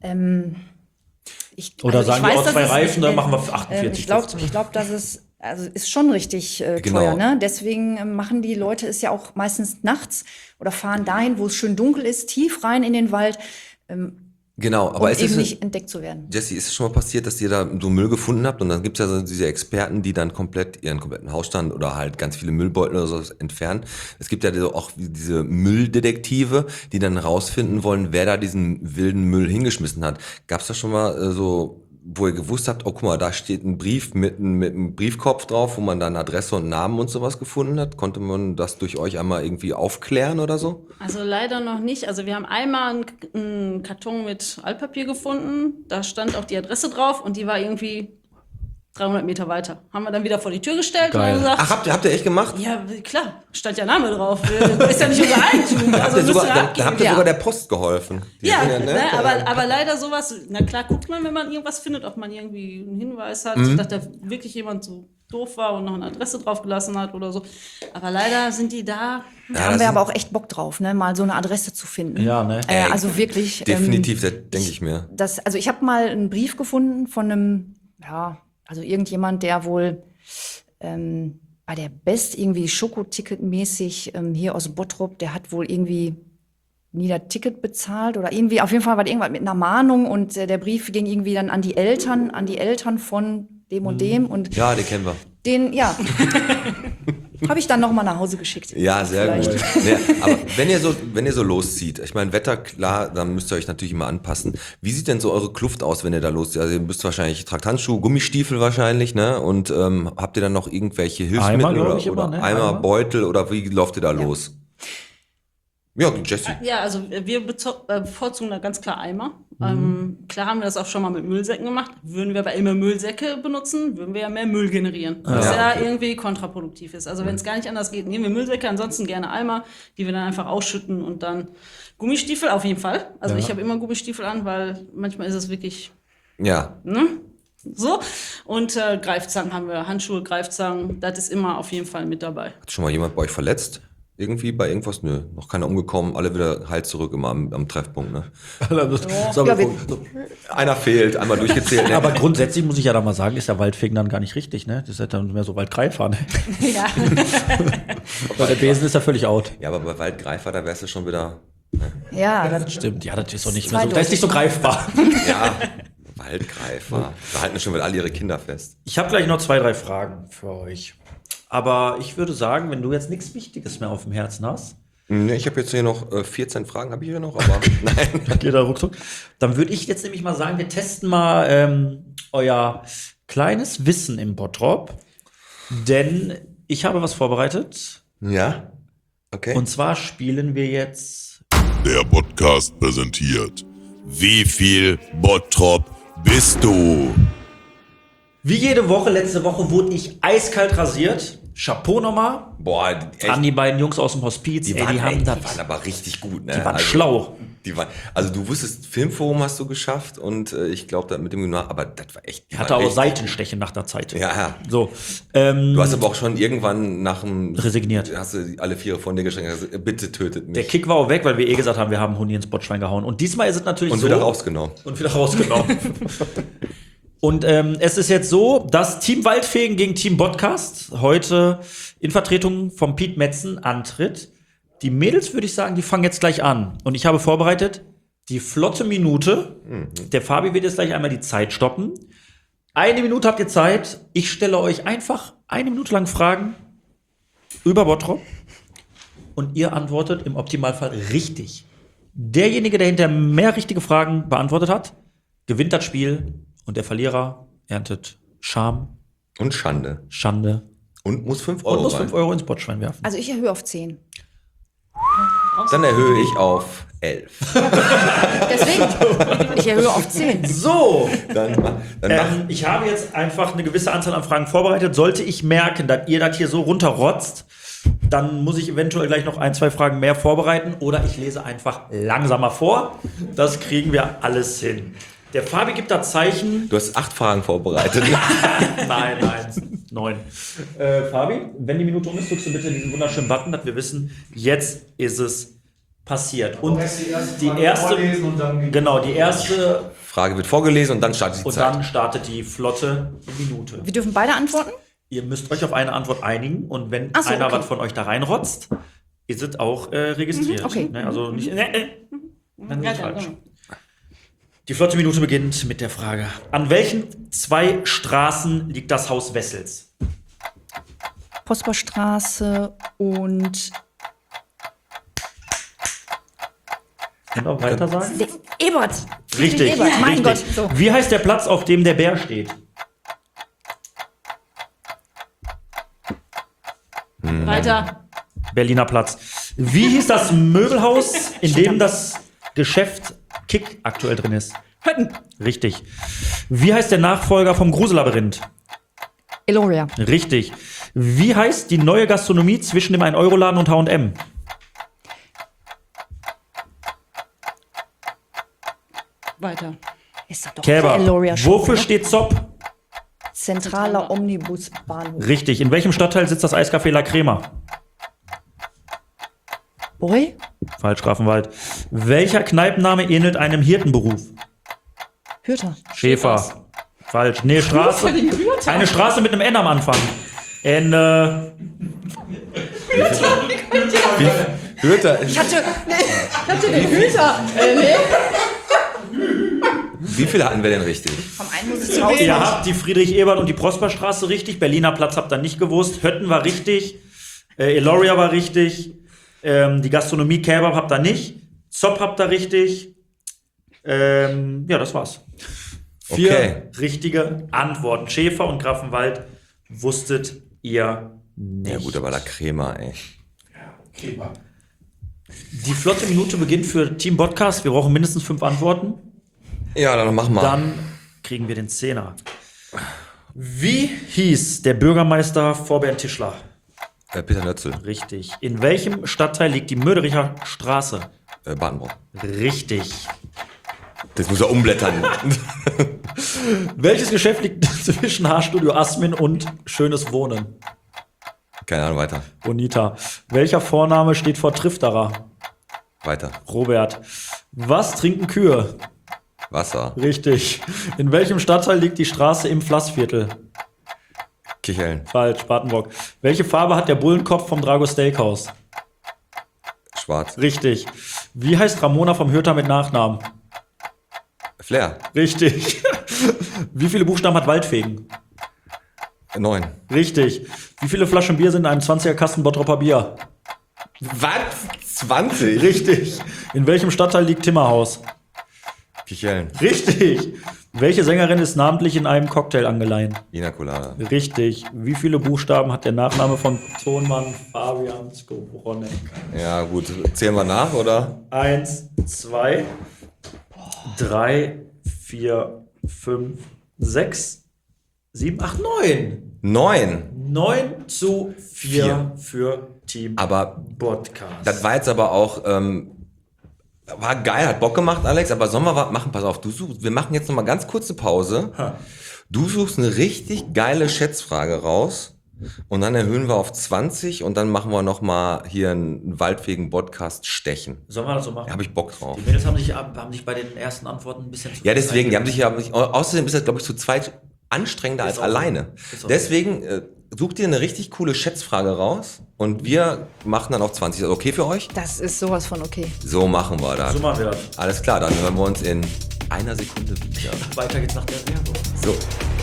Oder sagen wir auch 2 Reifen, dann machen wir 48. Ich glaube, dass es ist schon richtig teuer. Ne? Deswegen machen die Leute es ja auch meistens nachts oder fahren dahin, wo es schön dunkel ist, tief rein in den Wald. Genau, aber um eben nicht entdeckt zu werden. Jesse, ist es schon mal passiert, dass ihr da so Müll gefunden habt und dann gibt es ja so diese Experten, die dann ihren kompletten Hausstand oder halt ganz viele Müllbeutel oder so entfernen. Es gibt ja auch diese Mülldetektive, die dann rausfinden wollen, wer da diesen wilden Müll hingeschmissen hat. Gab es da schon mal so, wo ihr gewusst habt, oh guck mal, da steht ein Brief mit einem Briefkopf drauf, wo man dann Adresse und Namen und sowas gefunden hat? Konnte man das durch euch einmal irgendwie aufklären oder so? Also leider noch nicht. Also wir haben einmal einen Karton mit Altpapier gefunden, da stand auch die Adresse drauf und die war irgendwie 300 Meter weiter. Haben wir dann wieder vor die Tür gestellt. Geil. Und gesagt, Ach, habt ihr echt gemacht? ja, klar, stand ja Name drauf. Ist ja nicht unser Eigentum. Da Also habt ihr sogar der Post geholfen. Die Ja, sind ne, aber leider sowas, na klar, guckt man, wenn man irgendwas findet, ob man irgendwie einen Hinweis hat, dass da wirklich jemand so doof war und noch eine Adresse drauf gelassen hat oder so. Aber leider sind die da. Da haben wir aber auch echt Bock drauf, ne, mal so eine Adresse zu finden. Ja, ne? Also wirklich. Definitiv, das denke ich mir. Also ich habe mal einen Brief gefunden von einem, also irgendjemand, der wohl bei der Best irgendwie Schokoticket-mäßig hier aus Bottrop, der hat wohl irgendwie nie das Ticket bezahlt oder irgendwie, auf jeden Fall war das irgendwas mit einer Mahnung und der Brief ging irgendwie dann an die Eltern von dem und dem und Ja, den kennen wir. den, habe ich dann noch mal nach Hause geschickt. Ja, sehr Vielleicht. gut. Ja, aber wenn ihr so loszieht, ich meine, Wetter, klar, dann müsst ihr euch natürlich immer anpassen. Wie sieht denn so eure Kluft aus, wenn ihr da loszieht? Also ihr müsst wahrscheinlich, tragt Handschuhe, Gummistiefel wahrscheinlich, ne? Und habt ihr dann noch irgendwelche Hilfsmittel Eimer, oder ne? Eimer, Beutel oder wie lauft ihr da los? Ja, Jesse. Ja, also wir bevorzugen da ganz klar Eimer. Klar haben wir das auch schon mal mit Müllsäcken gemacht. Würden wir aber immer Müllsäcke benutzen, würden wir ja mehr Müll generieren. Was ja irgendwie kontraproduktiv ist. Also wenn es gar nicht anders geht, nehmen wir Müllsäcke, ansonsten gerne Eimer, die wir dann einfach ausschütten und dann Gummistiefel auf jeden Fall. Also ich habe immer Gummistiefel an, weil manchmal ist es wirklich Ja. so. Und Greifzangen haben wir, Handschuhe, Greifzangen, das ist immer auf jeden Fall mit dabei. Hat schon mal jemand bei euch verletzt? Irgendwie bei irgendwas? Nö, noch keiner umgekommen, alle wieder heil zurück immer am Treffpunkt, ne? Einer fehlt, einmal durchgezählt. Ne? Aber grundsätzlich muss ich ja da mal sagen, ist der Waldfegen dann gar nicht richtig, ne? Das ist ja dann mehr so Waldgreifer, ne? Ja. Weil der Besen ist ja völlig out. Ja, aber bei Waldgreifer, da wärst du schon wieder. Ja, das Stimmt, ja, das ist doch nicht mehr so, das ist nicht so greifbar. Ja, Waldgreifer. Da halten schon wieder alle ihre Kinder fest. Ich habe gleich noch 2, 3 Fragen für euch. Aber ich würde sagen, wenn du jetzt nichts Wichtiges mehr auf dem Herzen hast. Ne, ich habe jetzt hier noch 14 Fragen, habe ich hier noch, aber nein. Geht da ruckzuck. Dann würde ich jetzt nämlich mal sagen, wir testen mal euer kleines Wissen im Bottrop. Denn ich habe was vorbereitet. Ja? Okay. Und zwar spielen wir jetzt. Der Podcast präsentiert. Wie viel Bottrop bist du? Wie jede Woche, letzte Woche wurde ich eiskalt rasiert. Chapeau nochmal Boah, echt, an die beiden Jungs aus dem Hospiz. die waren aber richtig gut. Ne? Die waren schlau. Also du wusstest, Filmforum hast du geschafft und ich glaube, mit dem Gymnasium, aber das war echt. Ich hatte auch Seitenstechen nach der Zeit. Ja. So. Du hast aber auch schon irgendwann nach dem. Resigniert. Hast du alle 4 von dir geschenkt, also, bitte tötet mich. Der Kick war auch weg, weil wir gesagt haben, wir haben Huni ins Botschwein gehauen. Und diesmal ist es natürlich und so. wieder rausgenommen. Und wieder rausgenommen. Und es ist jetzt so, dass Team Waldfegen gegen Team Podcast heute in Vertretung von Piet Metzen antritt. Die Mädels, würde ich sagen, die fangen jetzt gleich an. Und ich habe vorbereitet die flotte Minute. Der Fabi wird jetzt gleich einmal die Zeit stoppen. 1 Minute habt ihr Zeit. Ich stelle euch einfach 1 Minute lang Fragen über Bottrop. Und ihr antwortet im Optimalfall richtig. Derjenige, der hinterher mehr richtige Fragen beantwortet hat, gewinnt das Spiel. Und der Verlierer erntet Scham, Und Schande. Schande Und muss 5 Euro und muss rein. 5 Euro ins Botschwein werfen. Also ich erhöhe auf 10. Dann erhöhe ich auf 11. Deswegen, ich erhöhe auf 10. So, Dann mach. ich habe jetzt einfach eine gewisse Anzahl an Fragen vorbereitet. Sollte ich merken, dass ihr das hier so runterrotzt, dann muss ich eventuell gleich noch 1, 2 Fragen mehr vorbereiten oder ich lese einfach langsamer vor. Das kriegen wir alles hin. Der Fabi gibt das Zeichen. Du hast 8 Fragen vorbereitet. Nein, 9. Fabi, wenn die Minute um ist, drückst du bitte diesen wunderschönen Button, dass wir wissen, jetzt ist es passiert. Und die erste, genau, die erste, Frage wird vorgelesen und dann startet die und Zeit. dann startet die flotte Minute. Wir dürfen beide antworten? Ihr müsst euch auf eine Antwort einigen und wenn Ach so, einer okay. was von euch da reinrotzt, ist es auch registriert. okay. Ne, also nicht, dann ist es falsch. genau. Die flotte Minute beginnt mit der Frage: An welchen 2 Straßen liegt das Haus Wessels? Prosperstraße und Könnt ihr auch weiter sagen? Ebert. Richtig, Ebert. Mein richtig. Gott. So. Wie heißt der Platz, auf dem der Bär steht? Weiter. Berliner Platz. Wie hieß das Möbelhaus, in dem das Geschäft Kick aktuell drin ist? Hötten. Richtig. Wie heißt der Nachfolger vom Grusellabyrinth? Eloria. Richtig. Wie heißt die neue Gastronomie zwischen dem 1-Euro-Laden und H&M? Weiter. Ist das doch Kebab. Eloria Shop, Wofür ne? steht ZOP? Zentraler Omnibusbahnhof. Richtig. In welchem Stadtteil sitzt das Eiscafé La Crema? Boy? Falsch, Grafenwald. Welcher Kneipenname ähnelt einem Hirtenberuf? Hürter. Schäfer. Falsch. Nee, Straße. Eine Straße mit einem N am Anfang. Ende. Hörter, Ich hatte den Hüter. wie viele hatten wir denn richtig? Vom einen muss ich zu Hause. Ihr habt die Friedrich-Ebert- und die Prosperstraße richtig. Berliner Platz habt ihr nicht gewusst. Hötten war richtig. Eloria war richtig. Die Gastronomie Kebab habt ihr nicht. Zopp habt ihr richtig. Ja, das war's. 4 Okay. richtige Antworten. Schäfer und Grafenwald wusstet ihr nicht. Ja gut, aber La Crema, ey. Die flotte Minute beginnt für Team Podcast. Wir brauchen mindestens 5 Antworten. Ja, dann mach mal. Dann kriegen wir den Zehner. Wie hieß der Bürgermeister vor Bernd Tischler? Peter Nötzel, Richtig. In welchem Stadtteil liegt die Mödericher Straße? Badenbrock. Richtig. Das muss er umblättern. Welches Geschäft liegt zwischen Haarstudio Asmin und Schönes Wohnen? Keine Ahnung, weiter. Bonita. Welcher Vorname steht vor Trifterer? Weiter. Robert. Was trinken Kühe? Wasser. Richtig. In welchem Stadtteil liegt die Straße im Flassviertel? Kicheln. Falsch, Spartenburg. Welche Farbe hat der Bullenkopf vom Drago Steakhouse? Schwarz. Richtig. Wie heißt Ramona vom Hürter mit Nachnamen? Flair. Richtig. Wie viele Buchstaben hat Waldfegen? 9. Richtig. Wie viele Flaschen Bier sind in einem 20er Kasten Bottropper Bier? Was? 20? Richtig. In welchem Stadtteil liegt Timmerhaus? Kicheln. Richtig. Welche Sängerin ist namentlich in einem Cocktail angeleihen? Ina Colada. Richtig. Wie viele Buchstaben hat der Nachname von Tonmann Fabian Skowronek? Ja gut, zählen wir nach, oder? 1, 2, 3, 4, 5, 6, 7, 8, 9. 9. 9:4 für Team Aber Podcast. das war jetzt aber auch, war geil, hat Bock gemacht, Alex, aber sollen wir was machen? Pass auf, wir machen jetzt nochmal ganz kurze Pause. Du suchst eine richtig geile Schätzfrage raus und dann erhöhen wir auf 20 und dann machen wir nochmal hier einen waldfähigen Podcast stechen. Sollen wir das so machen? Da habe ich Bock drauf. Die Mädels haben sich bei den ersten Antworten ein bisschen zu Ja, deswegen, die viel haben sich ja, außerdem ist das, glaube ich, zu zweit anstrengender als auch so. alleine. Ist auch Deswegen such dir eine richtig coole Schätzfrage raus und wir machen dann auf 20. Ist das okay für euch? Das ist sowas von okay. So machen wir das. So machen wir das. Alles klar, dann hören wir uns in einer Sekunde wieder. Weiter geht's nach der Werbung. So.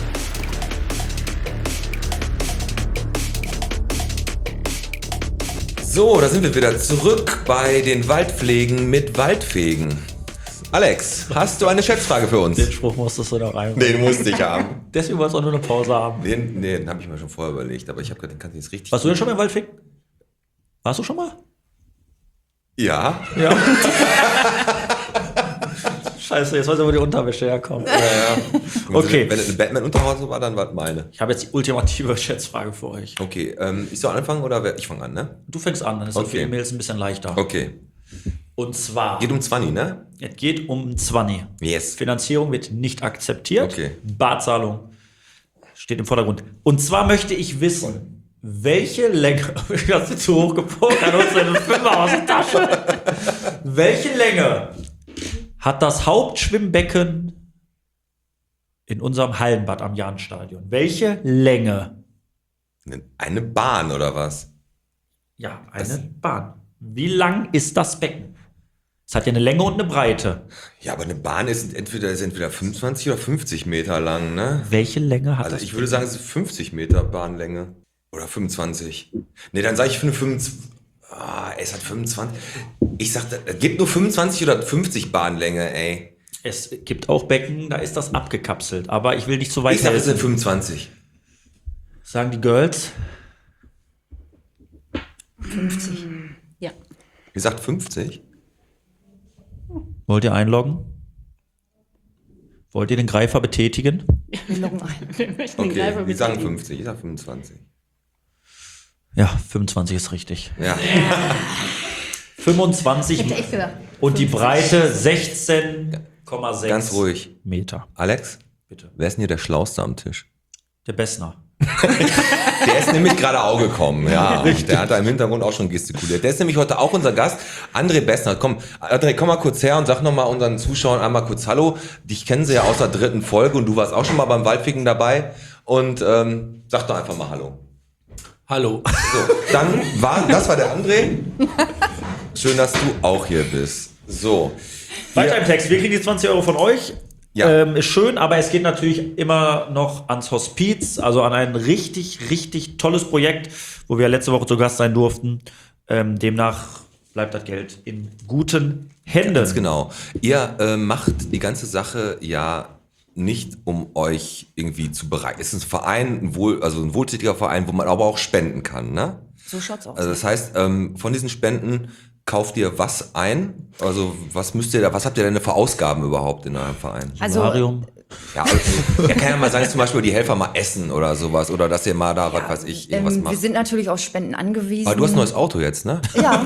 So, da sind wir wieder zurück bei den Waldpflegen mit Waldfegen. Alex, hast du eine Schätzfrage für uns? Den Spruch musstest du da rein. Den musste ich haben. Deswegen wolltest du auch nur eine Pause haben. Den habe ich mir schon vorher überlegt, aber ich habe gedacht, den kannst du jetzt richtig. Warst du denn schon mal im Waldfegen? Warst du schon mal? Ja. Ja. Scheiße, jetzt weiß ich, wo die Unterwäsche herkommt. Okay. Wenn es eine Batman-Unterhose war, dann war es meine. Ich habe jetzt die ultimative Schätzfrage für euch. Okay, ich soll anfangen oder ich fange an, ne? Du fängst an, dann ist das für die Mails ein bisschen leichter. Okay. Und zwar, Geht um 20, ne? es geht um 20. Yes. Finanzierung wird nicht akzeptiert. Okay. Barzahlung steht im Vordergrund. Und zwar möchte ich wissen, welche Länge, ich hast du zu hoch gepokert, holst du eine Fünfer aus der Tasche. Welche Länge hat das Hauptschwimmbecken in unserem Hallenbad am Jahnstadion? Welche Länge? Eine Bahn oder was? Ja, eine Bahn. Wie lang ist das Becken? Es hat ja eine Länge und eine Breite. Ja, aber eine Bahn ist entweder 25 oder 50 Meter lang, ne? Welche Länge hat Also das ich würde sagen, es ist 50 Meter Bahnlänge. Oder 25. Ne, dann sage ich für eine 25. Es hat 25. Ich sag, es gibt nur 25 oder 50 Bahnlänge, ey. Es gibt auch Becken, da ist das abgekapselt. Aber ich will nicht zu weit Ich sag, es sind helfen. 25. Sagen die Girls. 50. Ja. Ihr sagt 50? Wollt ihr einloggen? Wollt ihr den Greifer betätigen? Wir loggen ein. Wir möchten den Okay, Greifer wir sagen betätigen. 50. Ich sag 25. Ja, 25 ist richtig. Ja. 25 Hätte ich gedacht. und die Breite 16,6 Ganz ruhig. Meter. Alex? Bitte. Wer ist denn hier der Schlauste am Tisch? Der Bessner. Der ist nämlich gerade auch gekommen, ja. Und der hat da im Hintergrund auch schon gestikuliert. Der ist nämlich heute auch unser Gast, André Bessner. Komm, André, komm mal kurz her und sag nochmal unseren Zuschauern einmal kurz Hallo. Dich kennen sie ja aus der 3. Folge und du warst auch schon mal beim Waldfegen dabei. Und sag doch einfach mal Hallo. Hallo. So, das war der André. Schön, dass du auch hier bist. So. Weiter im Text. Wir kriegen die 20 Euro von euch. Ja. Ist schön, aber es geht natürlich immer noch ans Hospiz, also an ein richtig, richtig tolles Projekt, wo wir letzte Woche zu Gast sein durften. Demnach bleibt das Geld in guten Händen. Ganz genau. Ihr macht die ganze Sache ja nicht, um euch irgendwie zu bereichern. Es ist ein Verein, ein wohltätiger Verein, wo man aber auch spenden kann, ne? So schaut's aus. Also das heißt, von diesen Spenden kauft ihr was ein? Also was habt ihr denn für Ausgaben überhaupt in eurem Verein? Also, Solarium. Ja, also, er kann ja mal sagen, dass zum Beispiel die Helfer mal essen oder sowas oder dass ihr mal da, was weiß ich, irgendwas wir macht. sind natürlich auf Spenden angewiesen. Aber du hast ein neues Auto jetzt, ne? Ja.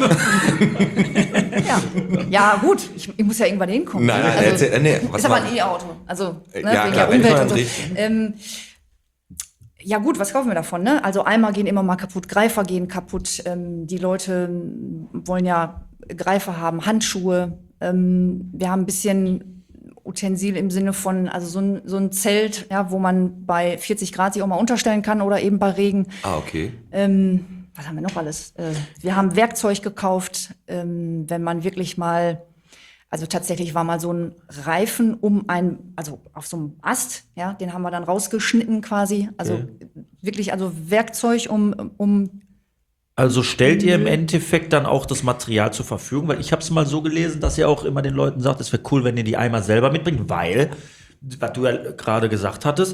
Ja, gut. Ich muss ja irgendwann hinkommen. Nein, erzähl, nee, was ist aber macht- ein E-Auto. Also, ne, Ja, wegen klar, der wenn ich Umwelt mal und so. richtig- Ja gut, was kaufen wir davon? Ne? Also einmal gehen immer mal kaputt, Greifer gehen kaputt. Die Leute wollen ja Greifer haben, Handschuhe. Wir haben ein bisschen Utensil im Sinne von, also so ein Zelt, ja, wo man bei 40 Grad sich auch mal unterstellen kann oder eben bei Regen. Ah, okay. Was haben wir noch alles? Wir haben Werkzeug gekauft, wenn man wirklich mal, also tatsächlich war mal so ein Reifen also auf so einem Ast, ja, den haben wir dann rausgeschnitten quasi. Also wirklich, also Werkzeug, um Also stellt ihr im Endeffekt dann auch das Material zur Verfügung? Weil ich habe es mal so gelesen, dass ihr auch immer den Leuten sagt, es wäre cool, wenn ihr die Eimer selber mitbringt, weil, was du ja gerade gesagt hattest,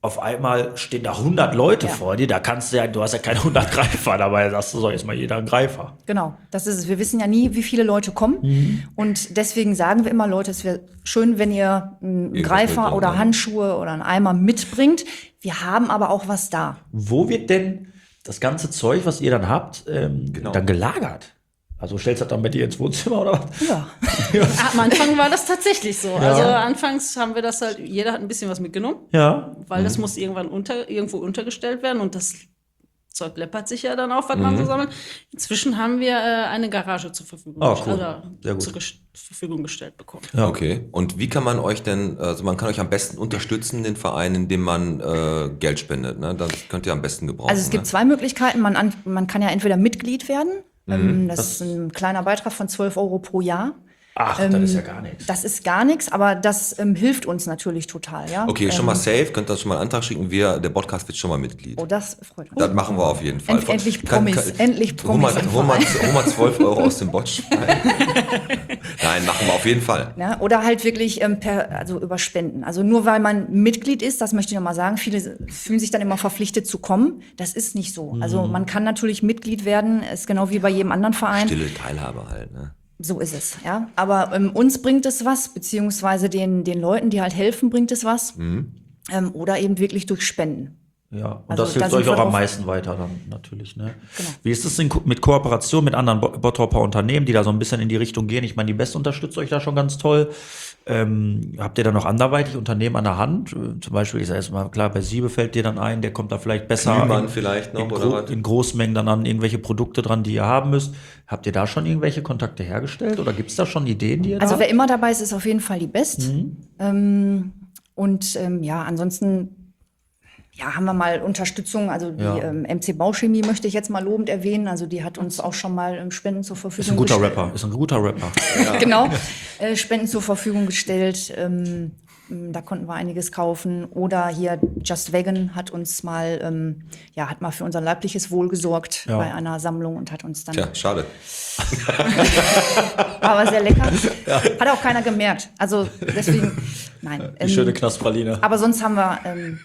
auf einmal stehen da 100 Leute vor dir, da kannst du hast ja keine 100 Greifer dabei, sagst du, so, jetzt mal jeder einen Greifer. Genau, das ist es. Wir wissen ja nie, wie viele Leute kommen. Und deswegen sagen wir immer, Leute, es wäre schön, wenn ihr einen Greifer mitbringen, oder ja. Handschuhe oder einen Eimer mitbringt. Wir haben aber auch was da. Wo wird denn das ganze Zeug, was ihr dann habt, dann gelagert? Also stellst du das dann bei dir ins Wohnzimmer oder was? Ja. Am Anfang war das tatsächlich so. Also anfangs haben wir das halt, jeder hat ein bisschen was mitgenommen, Ja. weil das muss irgendwann irgendwo untergestellt werden und das Zeug läppert sich ja dann auch, was man so sammelt. Inzwischen haben wir eine Garage zur Verfügung, Sehr gut. zur Verfügung gestellt bekommen. Ja. Okay. Und wie kann man euch denn, also man kann euch am besten unterstützen, den Verein, indem man Geld spendet, ne? Das könnt ihr am besten gebrauchen. Also es gibt zwei Möglichkeiten. Man kann ja entweder Mitglied werden. Das ist ein kleiner Beitrag von 12 Euro pro Jahr. Ach, das ist ja gar nichts. Das ist gar nichts, aber das hilft uns natürlich total. Ja? Okay, schon mal safe, könnt ihr schon mal einen Antrag schicken. Der Podcast wird schon mal Mitglied. Oh, das freut uns. Das machen wir auf jeden Fall. Endlich Promis, endlich Hol mal, Promis. hol mal 12 Euro aus dem Botsch. Nein, machen wir auf jeden Fall. Ja, oder halt wirklich also über Spenden. Also nur weil man Mitglied ist, das möchte ich nochmal sagen, viele fühlen sich dann immer verpflichtet zu kommen. Das ist nicht so. Also man kann natürlich Mitglied werden, ist genau wie bei jedem anderen Verein. Stille Teilhabe halt, ne? So ist es, ja. Aber uns bringt es was, beziehungsweise den Leuten, die halt helfen, bringt es was. Oder eben wirklich durch Spenden. Ja, und Also das da hilft sind euch wir auch am drauf- meisten weiter dann natürlich. Ne? Genau. Wie ist es denn mit Kooperation mit anderen Bottroper Unternehmen, die da so ein bisschen in die Richtung gehen? Ich meine, die Best unterstützt euch da schon ganz toll. Habt ihr da noch anderweitig Unternehmen an der Hand? Zum Beispiel, ich sage jetzt mal, klar, bei Siebe fällt dir dann ein, der kommt da vielleicht besser Kühlmann vielleicht noch, oder was? in Großmengen dann an irgendwelche Produkte dran, die ihr haben müsst. Habt ihr da schon irgendwelche Kontakte hergestellt oder gibt es da schon Ideen, die ihr Also da wer immer dabei ist, ist auf jeden Fall die Best. Ansonsten haben wir mal Unterstützung, also die MC Bauchemie möchte ich jetzt mal lobend erwähnen, also die hat uns auch schon mal Spenden zur Verfügung Ist ein guter gestellt. Rapper, ist ein guter Rapper. Genau, Spenden zur Verfügung gestellt, da konnten wir einiges kaufen. Oder hier Just Vegan hat uns mal, hat mal für unser leibliches Wohl gesorgt bei einer Sammlung und hat uns dann, Tja, schade. war aber sehr lecker. Hat auch keiner gemerkt, also deswegen, nein. Die schöne Knastpraline. Aber sonst haben wir,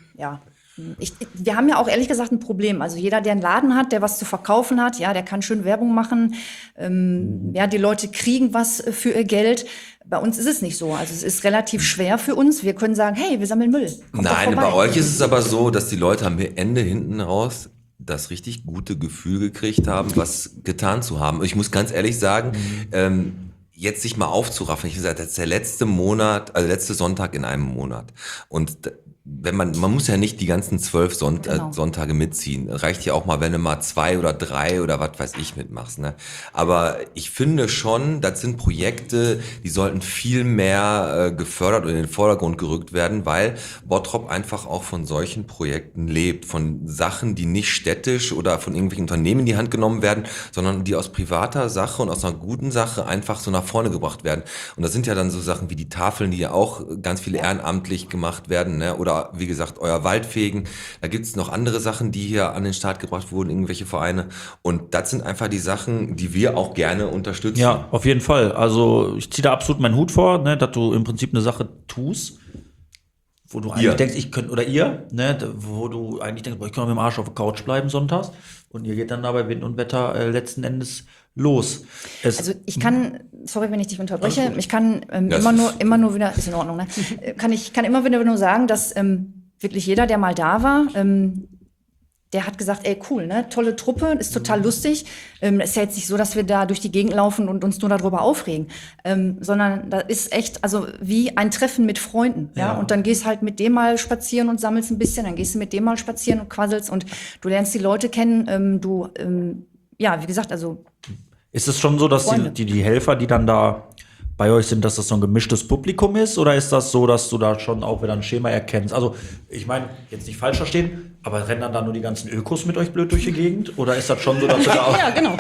wir haben ja auch ehrlich gesagt ein Problem. Also jeder, der einen Laden hat, der was zu verkaufen hat, ja, der kann schön Werbung machen. Die Leute kriegen was für ihr Geld. Bei uns ist es nicht so. Also es ist relativ schwer für uns. Wir können sagen, hey, wir sammeln Müll. Kommt doch Nein, vorbei. bei euch ist es aber so, dass die Leute am Ende hinten raus das richtig gute Gefühl gekriegt haben, was getan zu haben. Ich muss ganz ehrlich sagen, jetzt sich mal aufzuraffen. Ich gesagt, das ist der letzte Sonntag in einem Monat. Und wenn man muss ja nicht die ganzen 12 Sonntage mitziehen. Reicht ja auch mal, wenn du mal 2 oder 3 oder was weiß ich mitmachst, ne? Aber ich finde schon, das sind Projekte, die sollten viel mehr gefördert und in den Vordergrund gerückt werden, weil Bottrop einfach auch von solchen Projekten lebt, von Sachen, die nicht städtisch oder von irgendwelchen Unternehmen in die Hand genommen werden, sondern die aus privater Sache und aus einer guten Sache einfach so nach vorne gebracht werden. Und das sind ja dann so Sachen wie die Tafeln, die ja auch ganz viele ehrenamtlich gemacht werden, ne? Oder wie gesagt, euer Waldfegen. Da gibt es noch andere Sachen, die hier an den Start gebracht wurden, irgendwelche Vereine. Und das sind einfach die Sachen, die wir auch gerne unterstützen. Ja, auf jeden Fall. Also ich ziehe da absolut meinen Hut vor, ne, dass du im Prinzip eine Sache tust, wo du eigentlich denkst, ich könnte, oder ihr, ne, wo du eigentlich denkst, boah, ich kann mit dem Arsch auf der Couch bleiben sonntags. Und ihr geht dann da bei Wind und Wetter letzten Endes los. Also ich kann, sorry, wenn ich dich unterbreche, ich kann immer nur wieder, ist in Ordnung, ne? kann immer wieder nur sagen, dass wirklich jeder, der mal da war, der hat gesagt, ey, cool, ne? Tolle Truppe, ist total lustig. Ist ja jetzt nicht so, dass wir da durch die Gegend laufen und uns nur darüber aufregen, sondern da ist echt, also wie ein Treffen mit Freunden, ja? Und dann gehst halt mit dem mal spazieren und sammelst ein bisschen, dann gehst du mit dem mal spazieren und quasselst und du lernst die Leute kennen, wie gesagt, also. Ist es schon so, dass die Helfer, die dann da bei euch sind, dass das so ein gemischtes Publikum ist? Oder ist das so, dass du da schon auch wieder ein Schema erkennst? Also, ich meine, jetzt nicht falsch verstehen, aber rennen dann da nur die ganzen Ökos mit euch blöd durch die Gegend? Oder ist das schon so, dass du da auch, Ja, genau.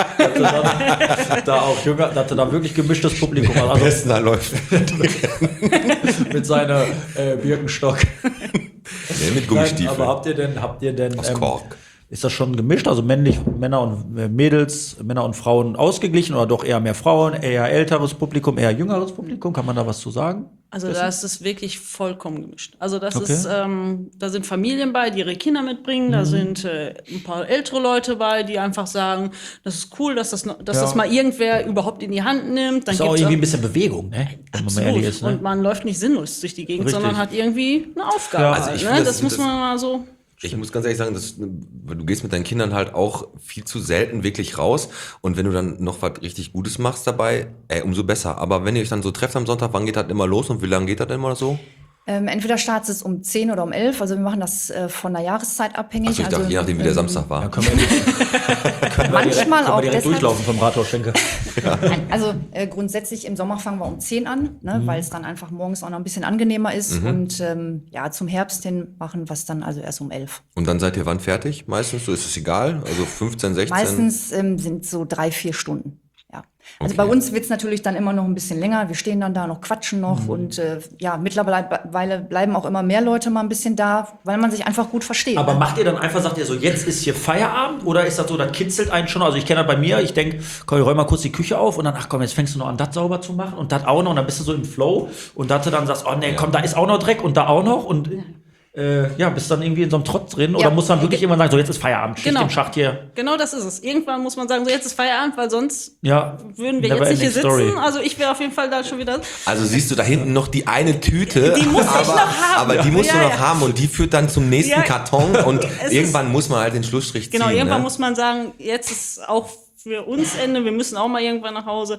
dass du da wirklich gemischtes Publikum hast? Also, Besten da läuft. mit seiner Birkenstock. Nee, mit Gummistiefeln. Nein, aber habt ihr denn aus Kork. Ist das schon gemischt, also männlich, Männer und Mädels, Männer und Frauen ausgeglichen oder doch eher mehr Frauen, eher älteres Publikum, eher jüngeres Publikum? Kann man da was zu sagen? Also da ist es wirklich vollkommen gemischt. Also das Okay. ist, da sind Familien bei, die ihre Kinder mitbringen, da sind ein paar ältere Leute bei, die einfach sagen, das ist cool, dass das mal irgendwer überhaupt in die Hand nimmt. Dann Ist auch gibt's irgendwie ein bisschen Bewegung, ne? Wenn man mal ehrlich ist, Und ne? man läuft nicht sinnlos durch die Gegend, Richtig. sondern hat irgendwie eine Aufgabe. Ja, also ich ne? finde, Das muss man mal so. Ich muss ganz ehrlich sagen, du gehst mit deinen Kindern halt auch viel zu selten wirklich raus. Und wenn du dann noch was richtig Gutes machst dabei, umso besser. Aber wenn ihr euch dann so trefft am Sonntag, wann geht das immer los und wie lange geht das immer so? Entweder startet es um 10 oder um 11. Also wir machen das von der Jahreszeit abhängig. Achso, ich dachte, je nachdem, wie der Samstag war. Ja, können wir Manchmal auch direkt deshalb. durchlaufen vom Rathaus Schenke. Also grundsätzlich im Sommer fangen wir um 10 an, ne, weil es dann einfach morgens auch noch ein bisschen angenehmer ist. Und zum Herbst hin machen wir es dann also erst um 11. Und dann seid ihr wann fertig? Meistens, so ist es egal? Also 15, 16? Meistens sind so 3-4 Stunden. Ja. Also Okay. bei uns wird's natürlich dann immer noch ein bisschen länger. Wir stehen dann da noch, quatschen noch und mittlerweile bleiben auch immer mehr Leute mal ein bisschen da, weil man sich einfach gut versteht. Aber ne? macht ihr dann einfach, sagt ihr so, jetzt ist hier Feierabend? Oder ist das so, das kitzelt einen schon? Also ich kenne das bei mir, ich denke, komm, ich räum mal kurz die Küche auf und dann, ach komm, jetzt fängst du noch an, das sauber zu machen und das auch noch und dann bist du so im Flow und dass du dann sagst, oh nee, komm, da ist auch noch Dreck und da auch noch und bist dann irgendwie in so einem Trott drin oder Ja. muss man wirklich immer sagen, so jetzt ist Feierabend, Schicht Genau. im Schacht hier. Genau das ist es. Irgendwann muss man sagen, so jetzt ist Feierabend, weil sonst Ja, würden wir never jetzt nicht hier ending sitzen. story. Also ich wäre auf jeden Fall da schon wieder. Also siehst du da hinten noch die eine Tüte. Die muss ich noch haben. Aber die musst du Ja, noch ja. haben und die führt dann zum nächsten Ja. Karton und Es irgendwann muss man halt den Schlussstrich ziehen. Genau, irgendwann ne? muss man sagen, jetzt ist auch für uns Ende. Wir müssen auch mal irgendwann nach Hause.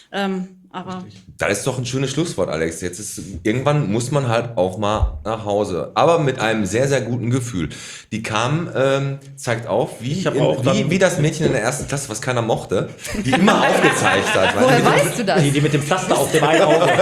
Aber Das ist doch ein schönes Schlusswort, Alex. Irgendwann muss man halt auch mal nach Hause. Aber mit einem sehr, sehr guten Gefühl. Die kam, zeigt auf, wie das Mädchen in der ersten Klasse, was keiner mochte, die immer aufgezeigt hat. Woher weißt du das? Die mit dem Pflaster auf dem einen Auge.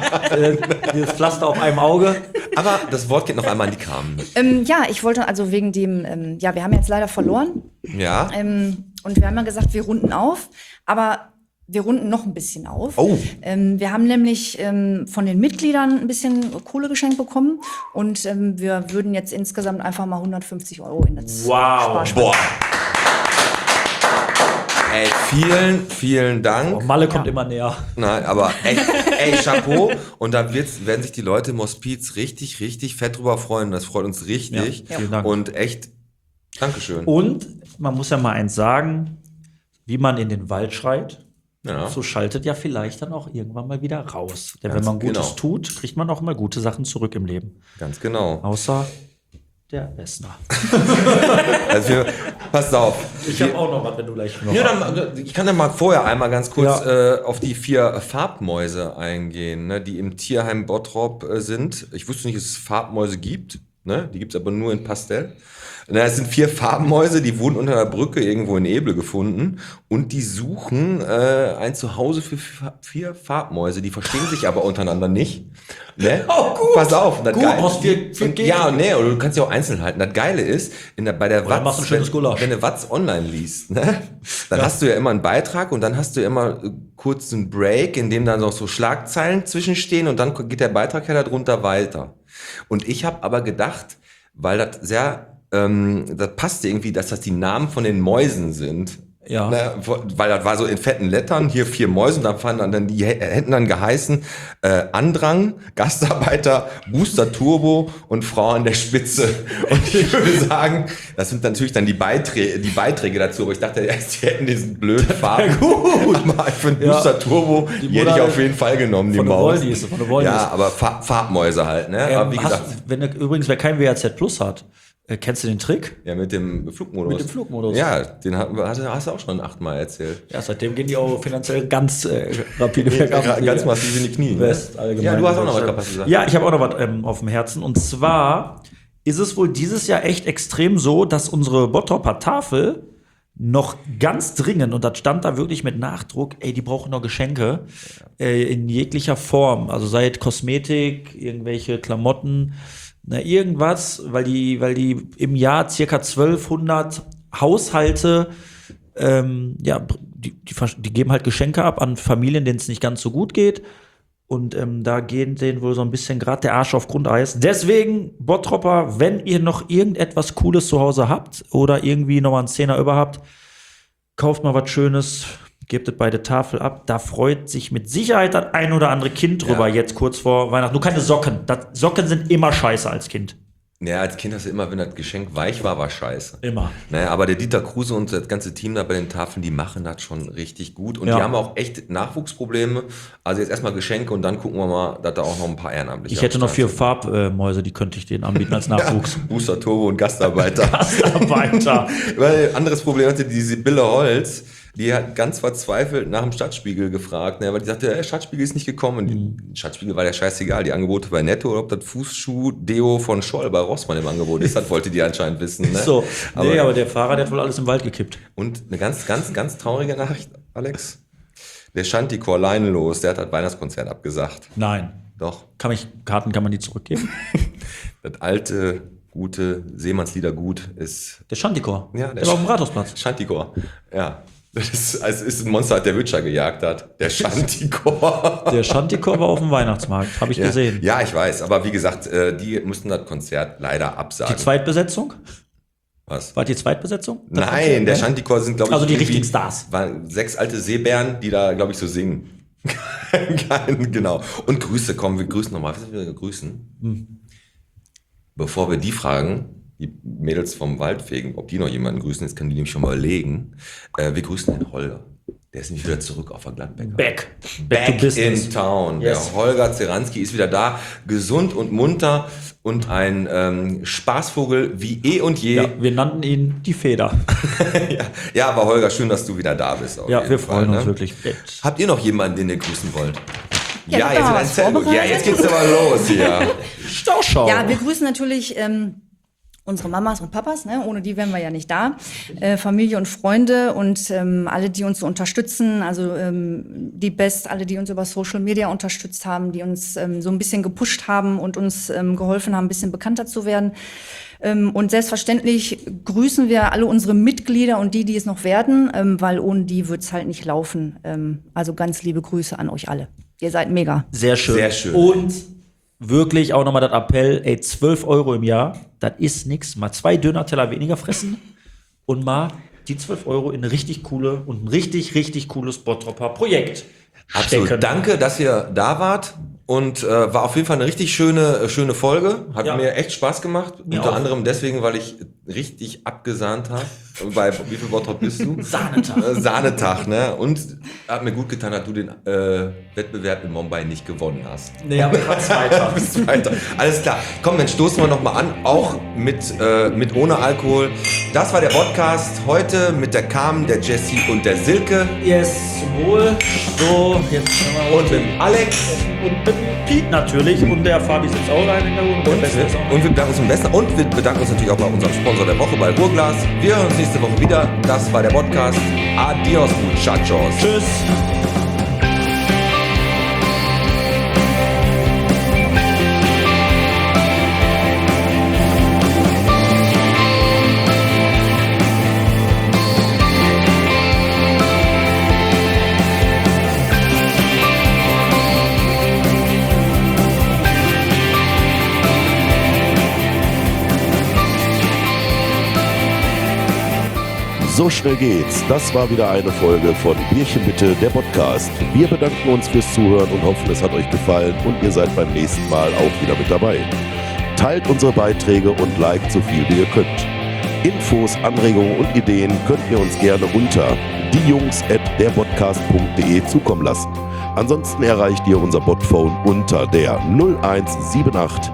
Dieses Pflaster auf einem Auge. Aber das Wort geht noch einmal an die Kamen. Ich wollte also wegen dem, wir haben jetzt leider verloren. Ja? Und wir haben ja gesagt, wir runden auf, aber wir runden noch ein bisschen auf. Oh. Wir haben nämlich von den Mitgliedern ein bisschen Kohle geschenkt bekommen und wir würden jetzt insgesamt einfach mal 150 € in das Sparschwein. Boah. Ey, vielen, vielen Dank. Oh, Malle kommt immer näher. Nein, aber ey, Chapeau. Und da werden sich die Leute im Hospiz richtig, richtig fett drüber freuen. Das freut uns richtig. Ja, vielen Dank. Und echt, Dankeschön. Und man muss ja mal eins sagen, wie man in den Wald schreit, Ja. so schaltet ja vielleicht dann auch irgendwann mal wieder raus. Denn Ganz wenn man Gutes genau. tut, kriegt man auch mal gute Sachen zurück im Leben. Ganz genau. Außer der Wessner. Also passt auf. Ich habe auch noch was, wenn du gleich noch Ich kann ja mal vorher einmal ganz kurz Ja. auf die 4 Farbmäuse eingehen, ne, die im Tierheim Bottrop sind. Ich wusste nicht, dass es Farbmäuse gibt. Ne? Die gibt es aber nur in Pastell. Na, es sind 4 Farbmäuse, die wurden unter der Brücke irgendwo in Eble gefunden und die suchen ein Zuhause für 4 Farbmäuse. Die verstehen sich aber untereinander nicht. Ne? Oh, gut. Pass auf. Das Gut, Geile- brauchst 4 Gegner. Ja, nee, oder du kannst ja auch einzeln halten. Das Geile ist, bei der Oder machst du ein schönes Gulasch. wenn du Watz online liest, ne, dann hast du ja immer einen Beitrag und dann hast du ja immer kurz einen Break, in dem dann noch so Schlagzeilen zwischenstehen und dann geht der Beitrag ja darunter weiter. Und ich habe aber gedacht, weil das das passte irgendwie, dass das die Namen von den Mäusen sind. Ja. Ne, weil das war so in fetten Lettern, hier 4 Mäuse, und die hätten dann geheißen Andrang, Gastarbeiter, Booster Turbo und Frau an der Spitze. Und ich würde sagen, das sind natürlich dann die Beiträge dazu, aber ich dachte erst, die hätten diesen blöden Farben. gut. Aber für einen Ja. Booster Turbo, die hätte ich Mutter auf jeden Fall genommen, die von der Maus. Woldis, von der Woldis. Ja, aber Farbmäuse halt, ne? Aber wie gesagt, übrigens, wer kein WAZ Plus hat, kennst du den Trick? ja, mit dem Flugmodus. Mit dem Flugmodus. Ja, den hast du auch schon 8-mal erzählt. Ja, seitdem gehen die auch finanziell ganz rapide bergab. Ganz massiv in die Knie. Ne? West allgemein. Ja, du hast auch noch was kaputt gesagt. Ja, ich habe auch noch was auf dem Herzen. Und zwar ist es wohl dieses Jahr echt extrem so, dass unsere Bottroper Tafel noch ganz dringend, und das stand da wirklich mit Nachdruck, die brauchen noch Geschenke in jeglicher Form. Also sei es Kosmetik, irgendwelche Klamotten, irgendwas, weil die im Jahr circa 1200 Haushalte, die geben halt Geschenke ab an Familien, denen es nicht ganz so gut geht. Und da geht denen wohl so ein bisschen gerade der Arsch auf Grundeis. Deswegen, Bottropper, wenn ihr noch irgendetwas Cooles zu Hause habt oder irgendwie nochmal einen Zehner über habt, kauft mal was Schönes, gebt es bei der Tafel ab. Da freut sich mit Sicherheit das ein oder andere Kind drüber, jetzt kurz vor Weihnachten. Nur keine Socken. Socken sind immer scheiße als Kind. Naja, als Kind hast du immer, wenn das Geschenk weich war scheiße. Immer. Naja, aber der Dieter Kruse und das ganze Team da bei den Tafeln, die machen das schon richtig gut. Und die haben auch echt Nachwuchsprobleme. Also jetzt erstmal Geschenke und dann gucken wir mal, dass da auch noch ein paar Ehrenamtliche Ich hätte noch 4 Farbmäuse, die könnte ich denen anbieten als Nachwuchs. Booster Turbo und Gastarbeiter. Gastarbeiter. Weil anderes Problem hatte die Sibylle Holz. Die hat ganz verzweifelt nach dem Stadtspiegel gefragt, ne, weil die sagte, der Stadtspiegel ist nicht gekommen. Und die Stadtspiegel war ja scheißegal. Die Angebote bei Netto oder ob das Fußschuh-Deo von Scholl bei Rossmann im Angebot ist, das wollte die anscheinend wissen. Ne? So, aber der Fahrer, der hat wohl alles im Wald gekippt. Und eine ganz traurige Nachricht, Alex. Der Chanticore Leinelos, der hat das Weihnachtskonzert abgesagt. Nein. Doch. Karten kann man die zurückgeben? Das alte, gute Seemannslieder gut ist... Der Chanticore. Ja, der war auf dem Rathausplatz. Chanticore, ja. Das ist ein Monster, der Witcher gejagt hat. Der Chanticore. Der Chanticore war auf dem Weihnachtsmarkt, habe ich gesehen. Ja, ich weiß. Aber wie gesagt, die mussten das Konzert leider absagen. Die Zweitbesetzung? Was? War die Zweitbesetzung? Nein, der Chanticore sind, glaube ich, also die richtigen Stars. Waren 6 alte Seebären, die da, glaube ich, so singen. Genau. Und Grüße, komm, wir grüßen nochmal. Was wir grüßen? Bevor wir die fragen, die Mädels vom Waldfegen, ob die noch jemanden grüßen, jetzt können die nämlich schon mal überlegen. Wir grüßen den Holger. Der ist nämlich wieder zurück auf der Gladbecker. Back to in town. Yes. Der Holger Zeranski ist wieder da, gesund und munter und ein Spaßvogel wie eh und je. Ja, wir nannten ihn die Feder. ja, aber Holger, schön, dass du wieder da bist. Ja, wir freuen uns wirklich. Habt ihr noch jemanden, den ihr grüßen wollt? Ja, Jetzt geht's aber los hier. Stauschau. Ja, wir grüßen natürlich unsere Mamas und Papas, ne? Ohne die wären wir ja nicht da. Familie und Freunde und alle, die uns so unterstützen, also die Best, alle, die uns über Social Media unterstützt haben, die uns so ein bisschen gepusht haben und uns geholfen haben, ein bisschen bekannter zu werden. Und selbstverständlich grüßen wir alle unsere Mitglieder und die es noch werden, weil ohne die wird's halt nicht laufen. Also ganz liebe Grüße an euch alle. Ihr seid mega. Sehr schön. Sehr schön. Und wirklich auch nochmal das Appell, 12 € im Jahr, das ist nix. Mal 2 Döner-Teller weniger fressen und mal die 12 € in eine richtig coole und ein richtig cooles Bottropper Projekt Absolut. stecken. Danke, dass ihr da wart. Und war auf jeden Fall eine richtig schöne Folge. Hat mir echt Spaß gemacht. Mir Unter auch. anderem deswegen, weil ich richtig abgesahnt habe. Bei wie viel Bottrop bist du? Sahnetag. Sahnetag, ne? Und hat mir gut getan, dass du den Wettbewerb in Mumbai nicht gewonnen hast. Nee, aber ich war Zweiter. Weiter. Alles klar. Komm, dann stoßen wir nochmal an. Auch mit ohne Alkohol. Das war der Podcast heute mit der Carmen, der Jessie und der Silke. Yes, wohl. So, jetzt können wir Und mit dem Alex. und mit Piet natürlich. Und der Fabi sitzt auch rein in der Runde. Und wir bedanken uns im Besten. Und wir bedanken uns natürlich auch bei unserem Sponsor der Woche, bei Ruhrglas. Wir hören uns nächste Woche wieder. Das war der Podcast. Adios, muchachos. Tschüss. So schnell geht's. Das war wieder eine Folge von Bierchen bitte, der Podcast. Wir bedanken uns fürs Zuhören und hoffen, es hat euch gefallen und ihr seid beim nächsten Mal auch wieder mit dabei. Teilt unsere Beiträge und liked so viel wie ihr könnt. Infos, Anregungen und Ideen könnt ihr uns gerne unter diejungs@derpodcast.de zukommen lassen. Ansonsten erreicht ihr unser Botphone unter der 0178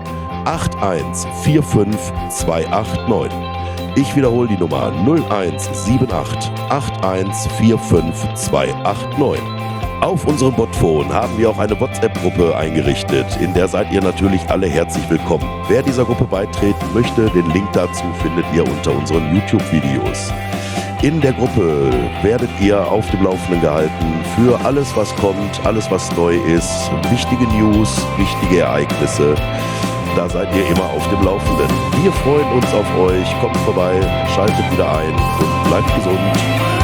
8145 289. Ich wiederhole die Nummer 0178 8145 289. Auf unserem Botphone haben wir auch eine WhatsApp-Gruppe eingerichtet, in der seid ihr natürlich alle herzlich willkommen. Wer dieser Gruppe beitreten möchte, den Link dazu findet ihr unter unseren YouTube-Videos. In der Gruppe werdet ihr auf dem Laufenden gehalten für alles, was kommt, alles, was neu ist, wichtige News, wichtige Ereignisse. Da seid ihr immer auf dem Laufenden. Wir freuen uns auf euch. Kommt vorbei, schaltet wieder ein und bleibt gesund.